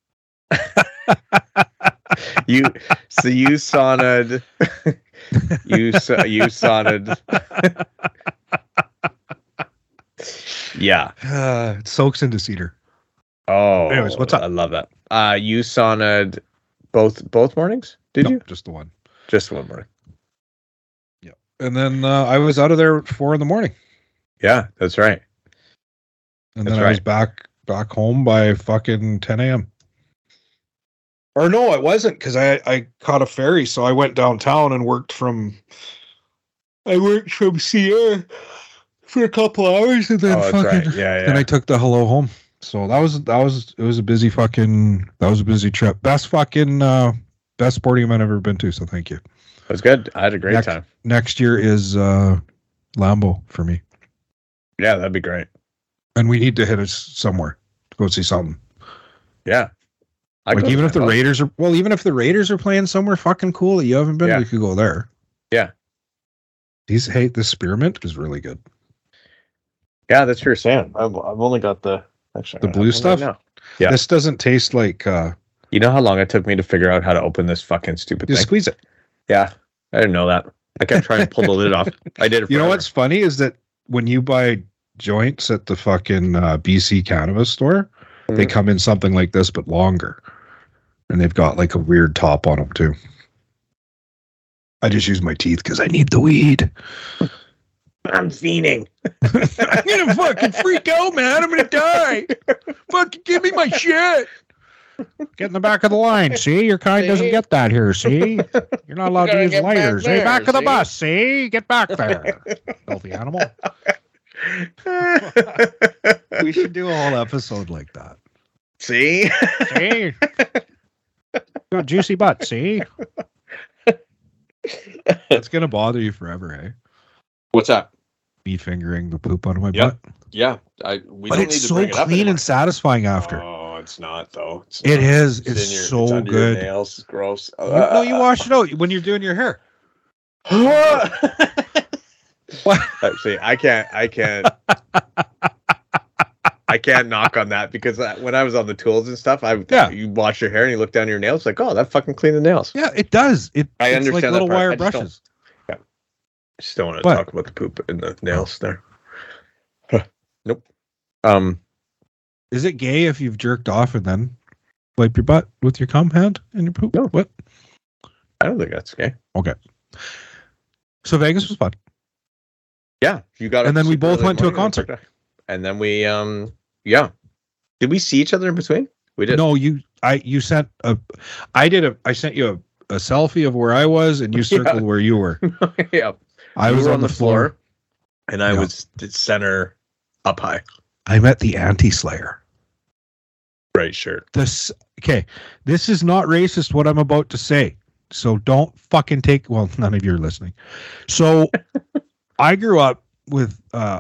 you so you saunaed you sa- you saunaed yeah. Uh, it soaks into cedar. Oh, Anyways, what's up? I love that. Uh you saunaed both both mornings? Did No, you? just the one. Just one morning. And then uh, I was out of there at four in the morning. Yeah, that's right. And That's then I was right. back back home by fucking ten a.m. Or no, it wasn't because I I caught a ferry, so I went downtown and worked from. I worked from Sierra for a couple hours, and then Oh, that's fucking. right. Yeah, Then yeah. I took the hello home. So that was that was it was a busy fucking that was a busy trip. Best fucking uh, best sporting event I've ever been to. So thank you. It was good. I had a great Next- time. Next year is uh, Lambo for me. Yeah, that'd be great. And we need to hit us somewhere to go see something. Yeah. I'd Like go even to if the Tampa. Raiders are well, even if the Raiders are playing somewhere fucking cool that you haven't been, Yeah. we could go there. Yeah. These hey, the spearmint is really good. Yeah, that's your Sam. I've, I've only got the actually The I blue have one right stuff? now. Yeah. This doesn't taste like uh You know how long it took me to figure out how to open this fucking stupid just thing? squeeze it. Yeah, I didn't know that. I kept trying to pull the lid off. I did it. You know forever. what's funny is that when you buy joints at the fucking uh, B C cannabis store, they Mhm. come in something like this but longer. And they've got like a weird top on them too. I just use my teeth because I need the weed. I'm fiending. I'm gonna fucking freak out, man. I'm gonna die. Fucking give me my shit. Get in the back of the line. See, your kind doesn't get that here. See, you're not allowed You to gotta use get back lighters. Hey, there, back of the see? bus. See, get back there. Filthy animal. We should do a whole episode like that. See? See, got juicy butt. See, it's gonna bother you forever, eh? What's that? Me fingering the poop out of my Yep. butt. Yeah, I. We But don't it's need to so bring it up clean anymore. and satisfying after. Oh, it's not though. It's It not. is. It's in your- so under your good. nails. It's gross. You, no, you wash it out when you're doing your hair. What? See, I can't. I can't. I can't knock on that because I, when I was on the tools and stuff, I Yeah. you wash your hair and you look down your nails like, oh, that fucking cleaned the nails. Yeah, it does. It, I it's understand like that little part. wire I just don't- brushes. I just don't want to What? talk about the poop in the nails there. Nope. Um. Is it gay if you've jerked off and then wipe your butt with your cum hand and your poop? No. What? I don't think that's okay. Okay. So Vegas was fun. Yeah, you got. And up then we super both early went to a morning and concert. picked up- And then we, um, yeah. Did we see each other in between? We did. No, you. I. You sent a. I did a. I sent you a, a selfie of where I was, and you circled where you were. yeah. I You was were on the floor. and I Yeah. was the center up high. I met the anti-slayer. Right shirt. This. Okay. This is not racist. What I'm about to say. So don't fucking take. Well, none of you are listening. So, I grew up with uh,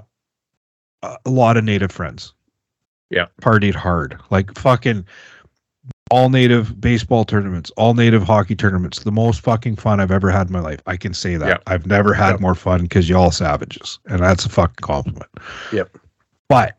a lot of Native friends. Yeah. Partied hard. Like fucking all Native baseball tournaments, all Native hockey tournaments. The most fucking fun I've ever had in my life. I can say that. Yeah. I've never had Yep. more fun because y'all savages. And that's a fucking compliment. Yep. But,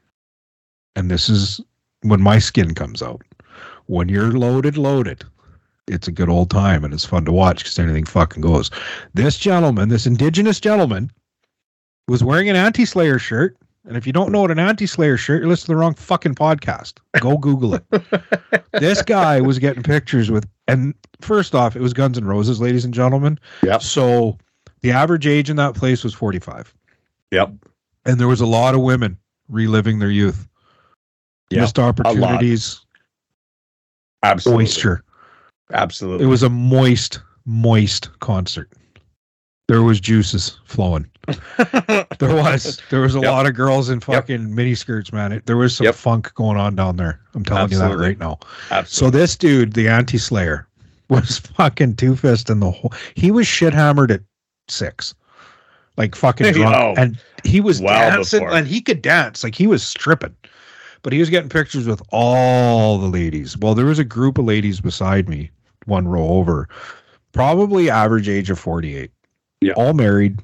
and this is when my skin comes out. When you're loaded, loaded, it's a good old time and it's fun to watch because anything fucking goes. This gentleman, this indigenous gentleman, was wearing an anti-slayer shirt. And if you don't know what an anti-slayer shirt, you're listening to the wrong fucking podcast. Go Google it. This guy was getting pictures with, and first off, it was Guns N' Roses, ladies and gentlemen. Yep. So the average age in that place was forty-five. Yep. And there was a lot of women reliving their youth. Yep. Missed opportunities, Absolutely. moisture. Absolutely. It was a moist, moist concert. There was juices flowing. There was. There was a Yep. lot of girls in fucking mini skirts, man. It, there was some Yep. funk going on down there. I'm telling you Absolutely. that right now. So Absolutely. this dude, the anti-slayer, was fucking two-fist in the whole. He was shit hammered at six, like fucking drunk, Oh. and he was Well dancing, before. and he could dance, like he was stripping, but he was getting pictures with all the ladies. Well, there was a group of ladies beside me, one row over, probably average age of forty-eight, Yeah. all married,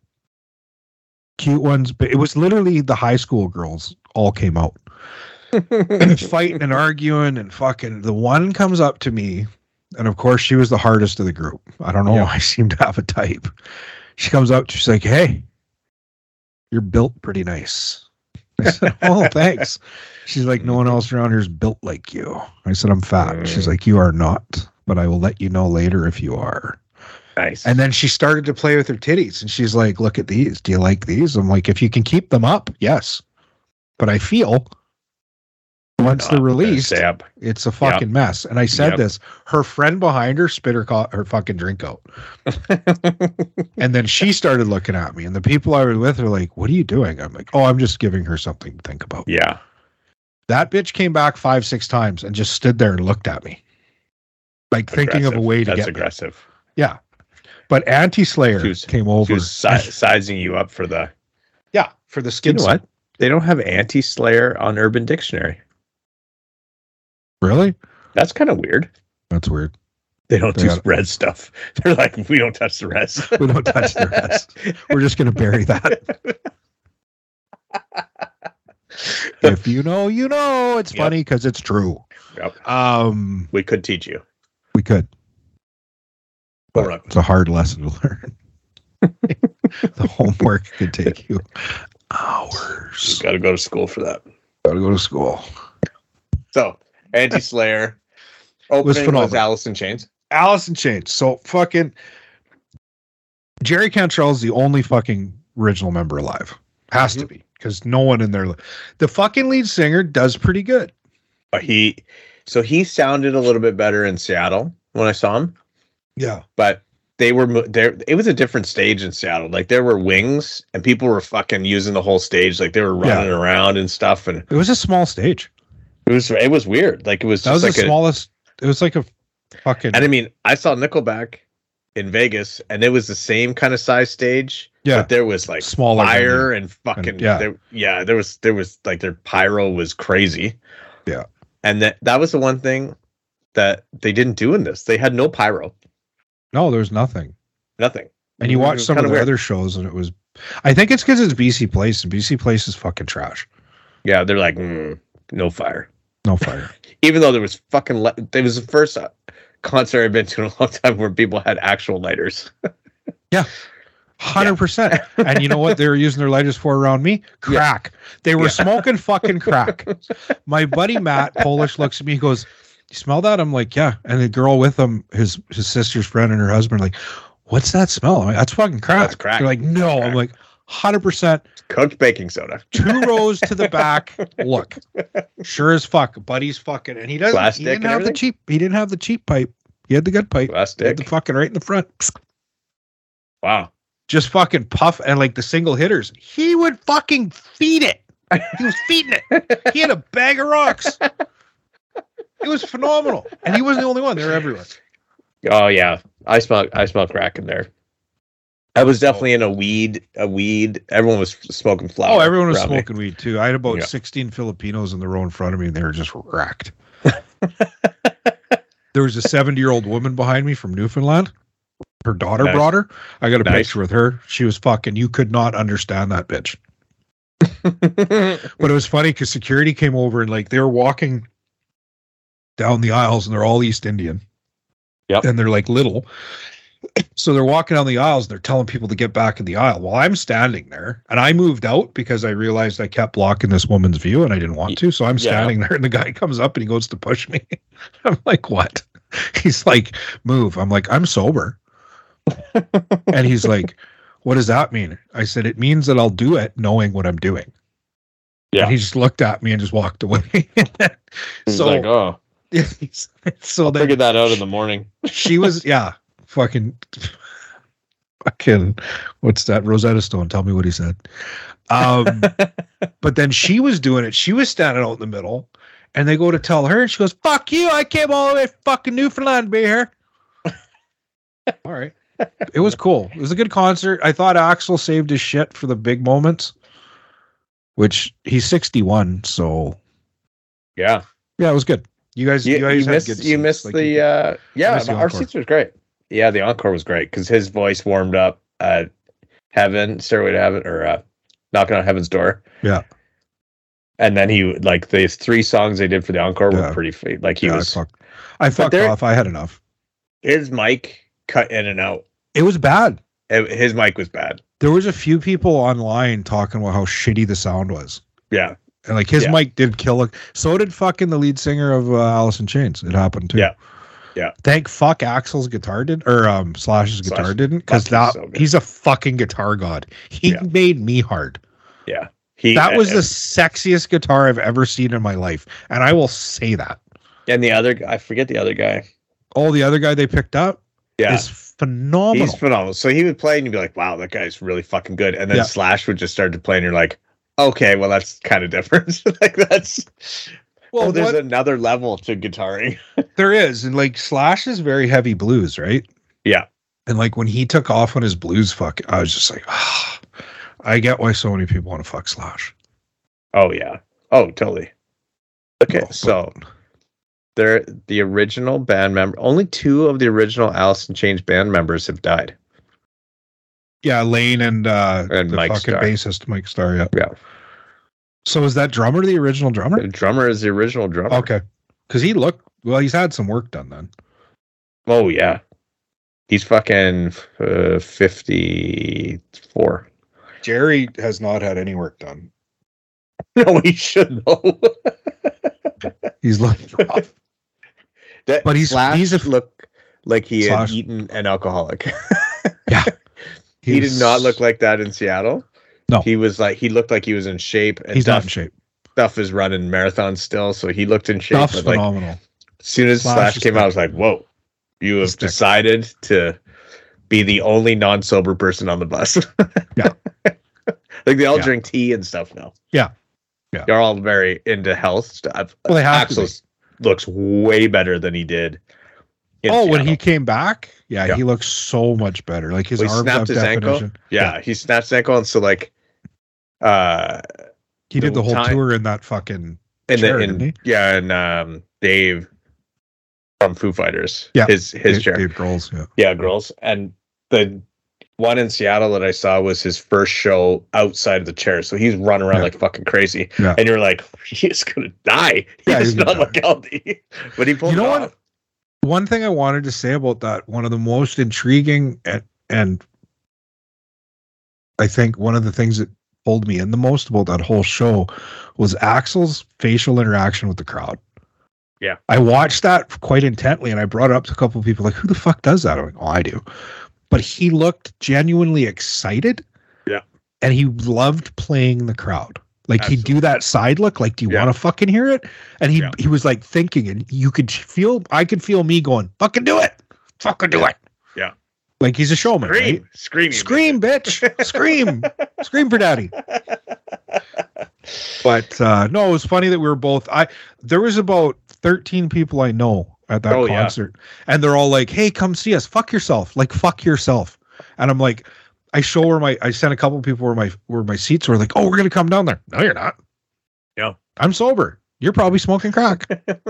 cute ones, but it was literally the high school girls all came out. Fighting and arguing and fucking the one comes up to me, and of course she was the hardest of the group. I don't know. Yeah. I seem to have a type. She comes up, she's like, "Hey, you're built pretty nice." I said, "Oh, thanks." She's like, "No one else around here is built like you." I said, "I'm fat." She's like, "You are not, but I will let you know later if you are." Nice. And then she started to play with her titties, and she's like, "Look at these. Do you like these?" I'm like, "If you can keep them up, yes." But I feel once they're released, Stay up. it's a fucking mess. And I said Yep. this. Her friend behind her spit her co- her fucking drink out, and then she started looking at me. And the people I was with are like, "What are you doing?" I'm like, "Oh, I'm just giving her something to think about." Yeah. That bitch came back five, six times and just stood there and looked at me, like thinking of a Aggressive. way to That's get me. aggressive. Yeah. But Anti-Slayer She was- came She over. was si- sizing you up for the. yeah, for the You skin. know what? They don't have anti-Slayer on Urban Dictionary. Really? That's kind of weird. That's weird. They don't They do got- red stuff. They're like, we don't touch the rest. We don't touch the rest. We're just going to bury that. If you know, you know. It's Yep. funny because it's true. Yep. Um, We could teach you. we could. But But we're not- it's a hard lesson to learn. The homework could take you hours. Got to go to school for that. Gotta go to school. So, anti-Slayer. Opening was, phenomenal. Alice in Chains. Alice in Chains. So fucking Jerry Cantrell's the only fucking original member alive. Has to Mhm. be because no one in there. The fucking lead singer does pretty good. But he, so he sounded a little bit better in Seattle when I saw him. Yeah. But they were mo- there. It was a different stage in Seattle. Like there were wings, and people were fucking using the whole stage. Like they were running Yeah. around and stuff. And It was a small stage. it was it was weird. Like it was That just was like the a, smallest. It was like a fucking. And I mean, I saw Nickelback in Vegas, and it was the same kind of size stage. Yeah. But there was like Smaller fire and fucking and- yeah. there, yeah. There was there was like their pyro was crazy. Yeah. And that that was the one thing that they didn't do in this. They had no pyro, No, there was nothing. nothing. And you It watch was some of kinda the weird. other shows, and it was. I think it's because it's B C Place, and B C Place is fucking trash. Yeah, they're like mm, no fire. No fire. Even though there was fucking, li- it was the first uh, concert I've been to in a long time where people had actual lighters. Hundred percent. And you know what they were using their lighters for around me? Crack. They were Yeah. smoking fucking crack. My buddy Matt Polish looks at me. He goes, "You smell that?" I'm like, "Yeah." And the girl with him, his his sister's friend and her husband, are like, "What's that smell?" I'm like, "That's fucking crack." That's crack. They're like, "No." Crack. I'm like, hundred percent. Cooked baking soda. Two rows to the back. Look, sure as fuck, buddy's fucking, and he doesn't. Glass He dick didn't and have the everything? cheap. He didn't have the cheap pipe. He had the good pipe. Glass He had the dick. fucking right in the front. Wow. Just fucking puff, and like the single hitters, he would fucking feed it. He was feeding it. He had a bag of rocks. It was phenomenal, and he wasn't the only one. They were everywhere. Oh yeah, I smell I smell crack in there. I was definitely in a weed a weed. Everyone was smoking flower. Oh, everyone was around me. smoking weed too. I had about Yeah. sixteen Filipinos in the row in front of me, and they were just racked. There was a seventy-year-old woman behind me from Newfoundland. Her daughter Nice. brought her. I got a Nice. picture with her. She was fucking. You could not understand that bitch. But it was funny because security came over and like they were walking down the aisles, and they're all East Indian. Yep. And they're like little. So they're walking down the aisles and they're telling people to get back in the aisle. Well, I'm standing there, and I moved out because I realized I kept blocking this woman's view and I didn't want to. So I'm Yeah. standing there, and the guy comes up and he goes to push me. I'm like, "What?" He's like, "Move." I'm like, "I'm sober." And he's like, "What does that mean?" I said, "It means that I'll do it knowing what I'm doing." Yeah. And he just looked at me and just walked away. He's so, like, oh, so then figured that out in the morning. she was, yeah, fucking, fucking, what's that? Rosetta Stone. Tell me what he said. Um, but then she was doing it. She was standing out in the middle, and they go to tell her, and she goes, "Fuck you! I came all the way from fucking Newfoundland to be here." All right. It was cool. It was a good concert. I thought Axl saved his shit for the big moments, which he's sixty-one. So Yeah, yeah, it was good. You guys, you, you guys you had missed good you seats. missed Like, the you- uh, yeah. missed the Our encore. seats was great. Yeah, the encore was great because his voice warmed up at Heaven, Stairway to Heaven, or uh, Knocking on Heaven's Door. Yeah. And then he like the three songs they did for the encore Yeah. were pretty f- like he yeah, was I fucked, I fucked there- off. I had enough. his mic cut in and out. It was bad. It- his mic was bad. There was a few people online talking about how shitty the sound was. Yeah, And like his Yeah. mic did kill it. So did fucking the lead singer of uh, Alice in Chains. It happened too. Yeah. Yeah. Thank fuck Axl's guitar did or um Slash's Slash- guitar didn't because fuck, that he's so good. he's a fucking guitar god. He Yeah. made me hard. yeah. He That was uh, the sexiest guitar I've ever seen in my life, and I will say that. and the other I forget the other guy. Oh, the other guy they picked up Yeah, is phenomenal. he's phenomenal. So he would play, and you'd be like, "Wow, that guy's really fucking good." And then Yeah. Slash would just start to play, and you're like, "Okay, well, that's kind of different." Like that's well, oh, there's what- another level to guitaring. there is, and like Slash is very heavy blues, right? Yeah. And like when he took off on his blues fuck, I was just like, ah, I get why so many people want to fuck Slash. Oh yeah. Oh, totally. Okay, No, but- so they're the original band member. Only two of the original Alice in Chains band members have died. Yeah, Lane and uh And the Mike fucking Starr. bassist Mike Starr. Yeah. Yeah. So is that drummer the original drummer? The drummer is the original drummer. Okay, because he looked well. He's had some work done then. Oh yeah. He's fucking uh, fifty-four. Jerry has not had any work done. No, he should know. He's looking rough. That But he's- Slash he's a f- look like he Slash- had eaten an alcoholic. Yeah, he He's- did not look like that in Seattle. No. He was like he looked like he was in shape. And He's not Duff, in shape. Duff is running marathons still, so he looked in shape. Duff's But like phenomenal. as soon as Slash Slash is came out, I was thick. like, "Whoa, you have He's thick. decided to be the only non-sober person on the bus." Yeah. Like they all Yeah. drink tea and stuff now. Yeah. Yeah. They're all very into health stuff. Well, they have to be. Axel looks way better than he did. in Oh, when Seattle. he came back, yeah, Yeah. he looks so much better. Like his Well, he arms snapped have his ankle. definition. Yeah, he snapped his ankle, and so like, uh, He did The the whole time- tour in that fucking and chair, then didn't in, he? yeah, and um, Dave from Foo Fighters, Yeah. his his Dave- chair, Dave Grohl's, yeah. yeah, girls, and the one in Seattle that I saw was his first show outside of the chair, so he's running around Yeah. like fucking crazy, Yeah. and you're like, he's gonna die. He Yeah, does he's gonna not look healthy, but he pulled You know it what? off. One thing I wanted to say about that, one of the most intriguing and, and I think one of the things that pulled me in the most about that whole show was Axel's facial interaction with the crowd. Yeah. I watched that quite intently and I brought it up to a couple of people like, who the fuck does that? I'm like, oh, I do. But he looked genuinely excited. Yeah. And he loved playing the crowd. Like he'd Absolutely. do that side look, like, do you Yeah. want to fucking hear it? And he Yeah. he was like thinking, and you could feel, I could feel me going, fucking do it, fucking do Yeah. it. Yeah. Like he's a showman, Scream, right? screaming, Scream, bitch, scream, scream for daddy. But uh, no, it was funny that we were both. I there was about thirteen people I know at that Oh, yeah. concert, and they're all like, "Hey, come see us. Fuck yourself. Like fuck yourself." And I'm like, I show where my I sent a couple people where my where my seats were. Like, oh, we're gonna come down there. No, you're not. Yeah. I'm sober. You're probably smoking crack.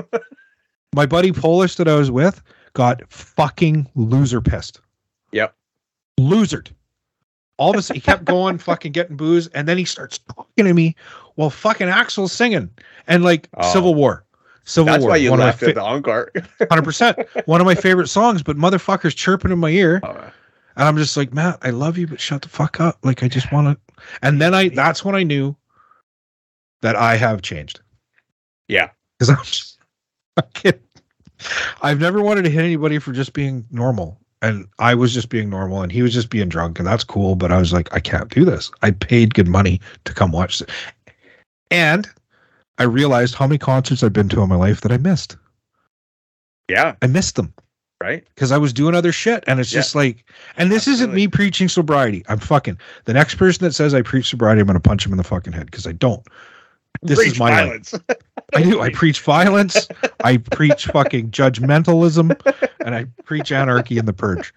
My buddy Polish that I was with got fucking loser pissed. Yep. Losered. All of a sudden, he kept going, fucking getting booze, and then he starts talking to me while fucking Axel's singing, and like Oh. Civil War, Civil That's War, why you one left of at the encore. my hundred percent, one of my favorite songs. But motherfuckers chirping in my ear, Oh, and I'm just like, Matt, I love you, but shut the fuck up. Like I just want to. And then I, that's when I knew that I have changed. Yeah. Because I'm just, fucking, I've never wanted to hit anybody for just being normal. And I was just being normal and he was just being drunk, and that's cool. But I was like, I can't do this. I paid good money to come watch this. And I realized how many concerts I've been to in my life that I missed. Yeah. I missed them Right. because I was doing other shit. And it's Yeah. just like, and this isn't Absolutely. me preaching sobriety. I'm fucking, the next person that says I preach sobriety, I'm going to punch him in the fucking head because I don't. This is Preach my life. violence. I do. I preach violence. I preach fucking judgmentalism, and I preach anarchy and the purge.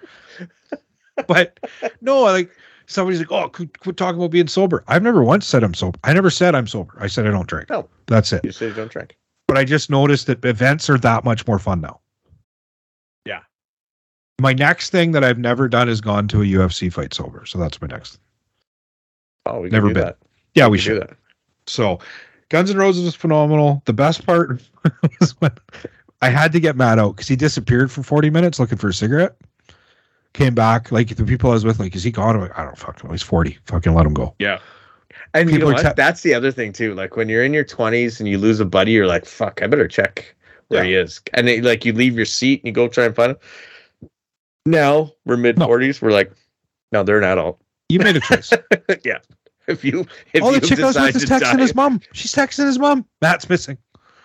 But no, like somebody's like, "Oh, quit, quit talking about being sober." I've never once said I'm sober. I never said I'm sober. I said I don't drink. No. That's it. You say don't drink. But I just noticed that events are that much more fun now. Yeah. My next thing that I've never done is gone to a U F C fight sober. So that's my next. Oh, we can Never do been. that. Yeah, we can should. do that. So, Guns N' Roses was phenomenal. The best part was when I had to get Matt out because he disappeared for forty minutes looking for a cigarette. Came back, like the people I was with, like, is he gone? I'm like, I don't fucking know. He's forty. Fucking let him go. Yeah. And you People know are what? te- That's the other thing too. Like when you're in your twenties and you lose a buddy, you're like, "Fuck, I better check where he is." And then, like you leave your seat and you go try and find him. Now we're mid forties. We're like, no, they're an adult. You made a choice. Yeah. If you if Oh, you the chick I was decide with is to texting die- his mom. She's texting his mom. Matt's missing.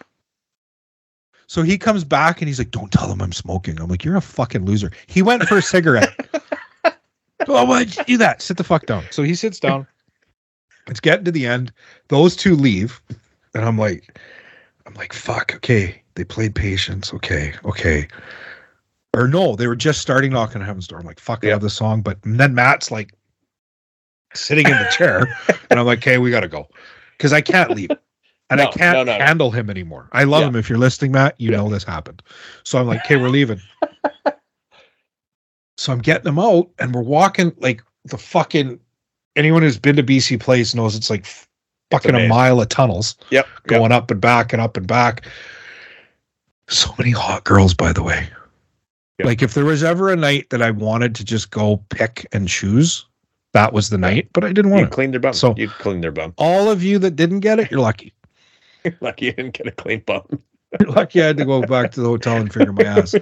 So he comes back and he's like, "Don't tell him I'm smoking." I'm like, "You're a fucking loser." He went for a cigarette. Oh, why'd you do that? Sit the fuck down. So he sits down. It's getting to the end. Those two leave. And I'm like, I'm like, fuck, okay. They played Patience. Okay, okay. Or no, they were just starting Knocking on Heaven's Door. I'm like, fuck, I Yeah. love this song. But and then Matt's like sitting in the chair, and I'm like, okay, we gotta go. Because I can't leave. And No, I can't no, no, no. handle him anymore. I love Yeah. him. If you're listening, Matt, you Yeah. know this happened. So I'm like, okay, we're leaving. So I'm getting him out, and we're walking like the fucking anyone who's been to B C Place knows it's like fucking a amazing. mile of tunnels Yep. going up and back and up and back. So many hot girls, by the way. Yep. Like if there was ever a night that I wanted to just go pick and choose, that was the night, but I didn't You want to. cleaned their bum. So- you cleaned their bum. All of you that didn't get it, you're lucky. Lucky you didn't get a clean bum. You're lucky I had to go back to the hotel and figure my ass.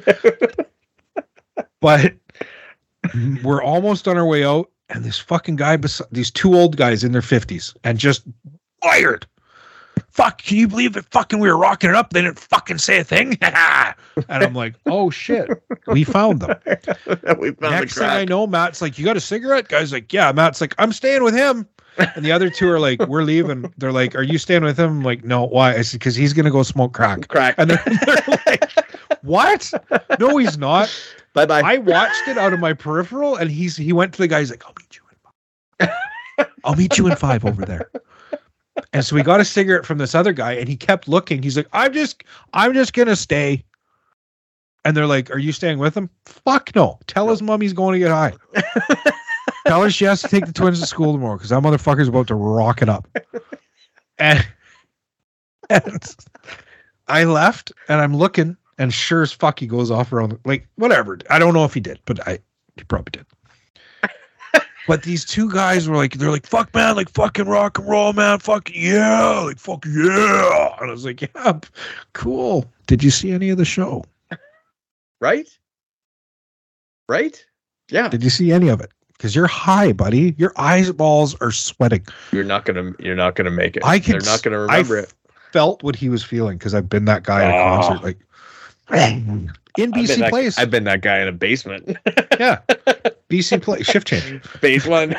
But we're almost on our way out, and this fucking guy, bes- these two old guys in their fifties, and just wired. Fuck, can you believe it? Fucking, we were rocking it up. They didn't fucking say a thing. And I'm like, oh shit, we found them. we found Next the thing I crack. know, Matt's like, you got a cigarette? Guy's like, yeah. Matt's like, I'm staying with him. And the other two are like, we're leaving. They're like, are you staying with him? I'm like, no. Why? I said, because he's gonna go smoke crack. Crack. And they're, they're like, what? No, he's not. Bye bye. I watched it out of my peripheral, and he's he went to the guy. He's like, I'll meet you in five. I'll meet you in five over there. And so we got a cigarette from this other guy, and he kept looking. He's like, I'm just, I'm just gonna stay. And they're like, are you staying with him? Fuck no. Tell his mom he's going to get high. Tell her she has to take the twins to school tomorrow because that motherfucker's about to rock it up. And, and I left, and I'm looking, and sure as fuck he goes off around, like, whatever. I don't know if he did, but I he probably did. But these two guys were like, they're like, fuck, man, like, fucking rock and roll, man, fuck, yeah, like, fuck, yeah. And I was like, yeah, p- cool. Did you see any of the show? Right? Right? Yeah. Did you see any of it? Because you're high, buddy. Your eyeballs are sweating. You're not gonna you're not gonna make it. I can They're not gonna I remember it. Felt what he was feeling because I've been that guy at a Oh. concert, like in I've B been C that- Place. I've been that guy in a basement. Yeah, B C Place shift change. Phase one.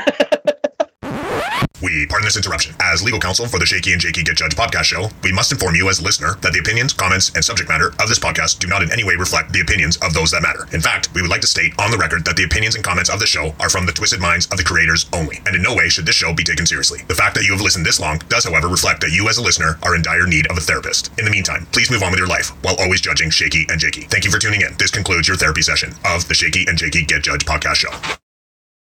We pardon this interruption. As legal counsel for the Shaky and Jakey Get Judged podcast show, we must inform you as a listener that the opinions, comments, and subject matter of this podcast do not in any way reflect the opinions of those that matter. In fact, we would like to state on the record that the opinions and comments of the show are from the twisted minds of the creators only, and in no way should this show be taken seriously. The fact that you have listened this long does, however, reflect that you as a listener are in dire need of a therapist. In the meantime, please move on with your life while always judging Shaky and Jakey. Thank you for tuning in. This concludes your therapy session of the Shaky and Jakey Get Judged podcast show.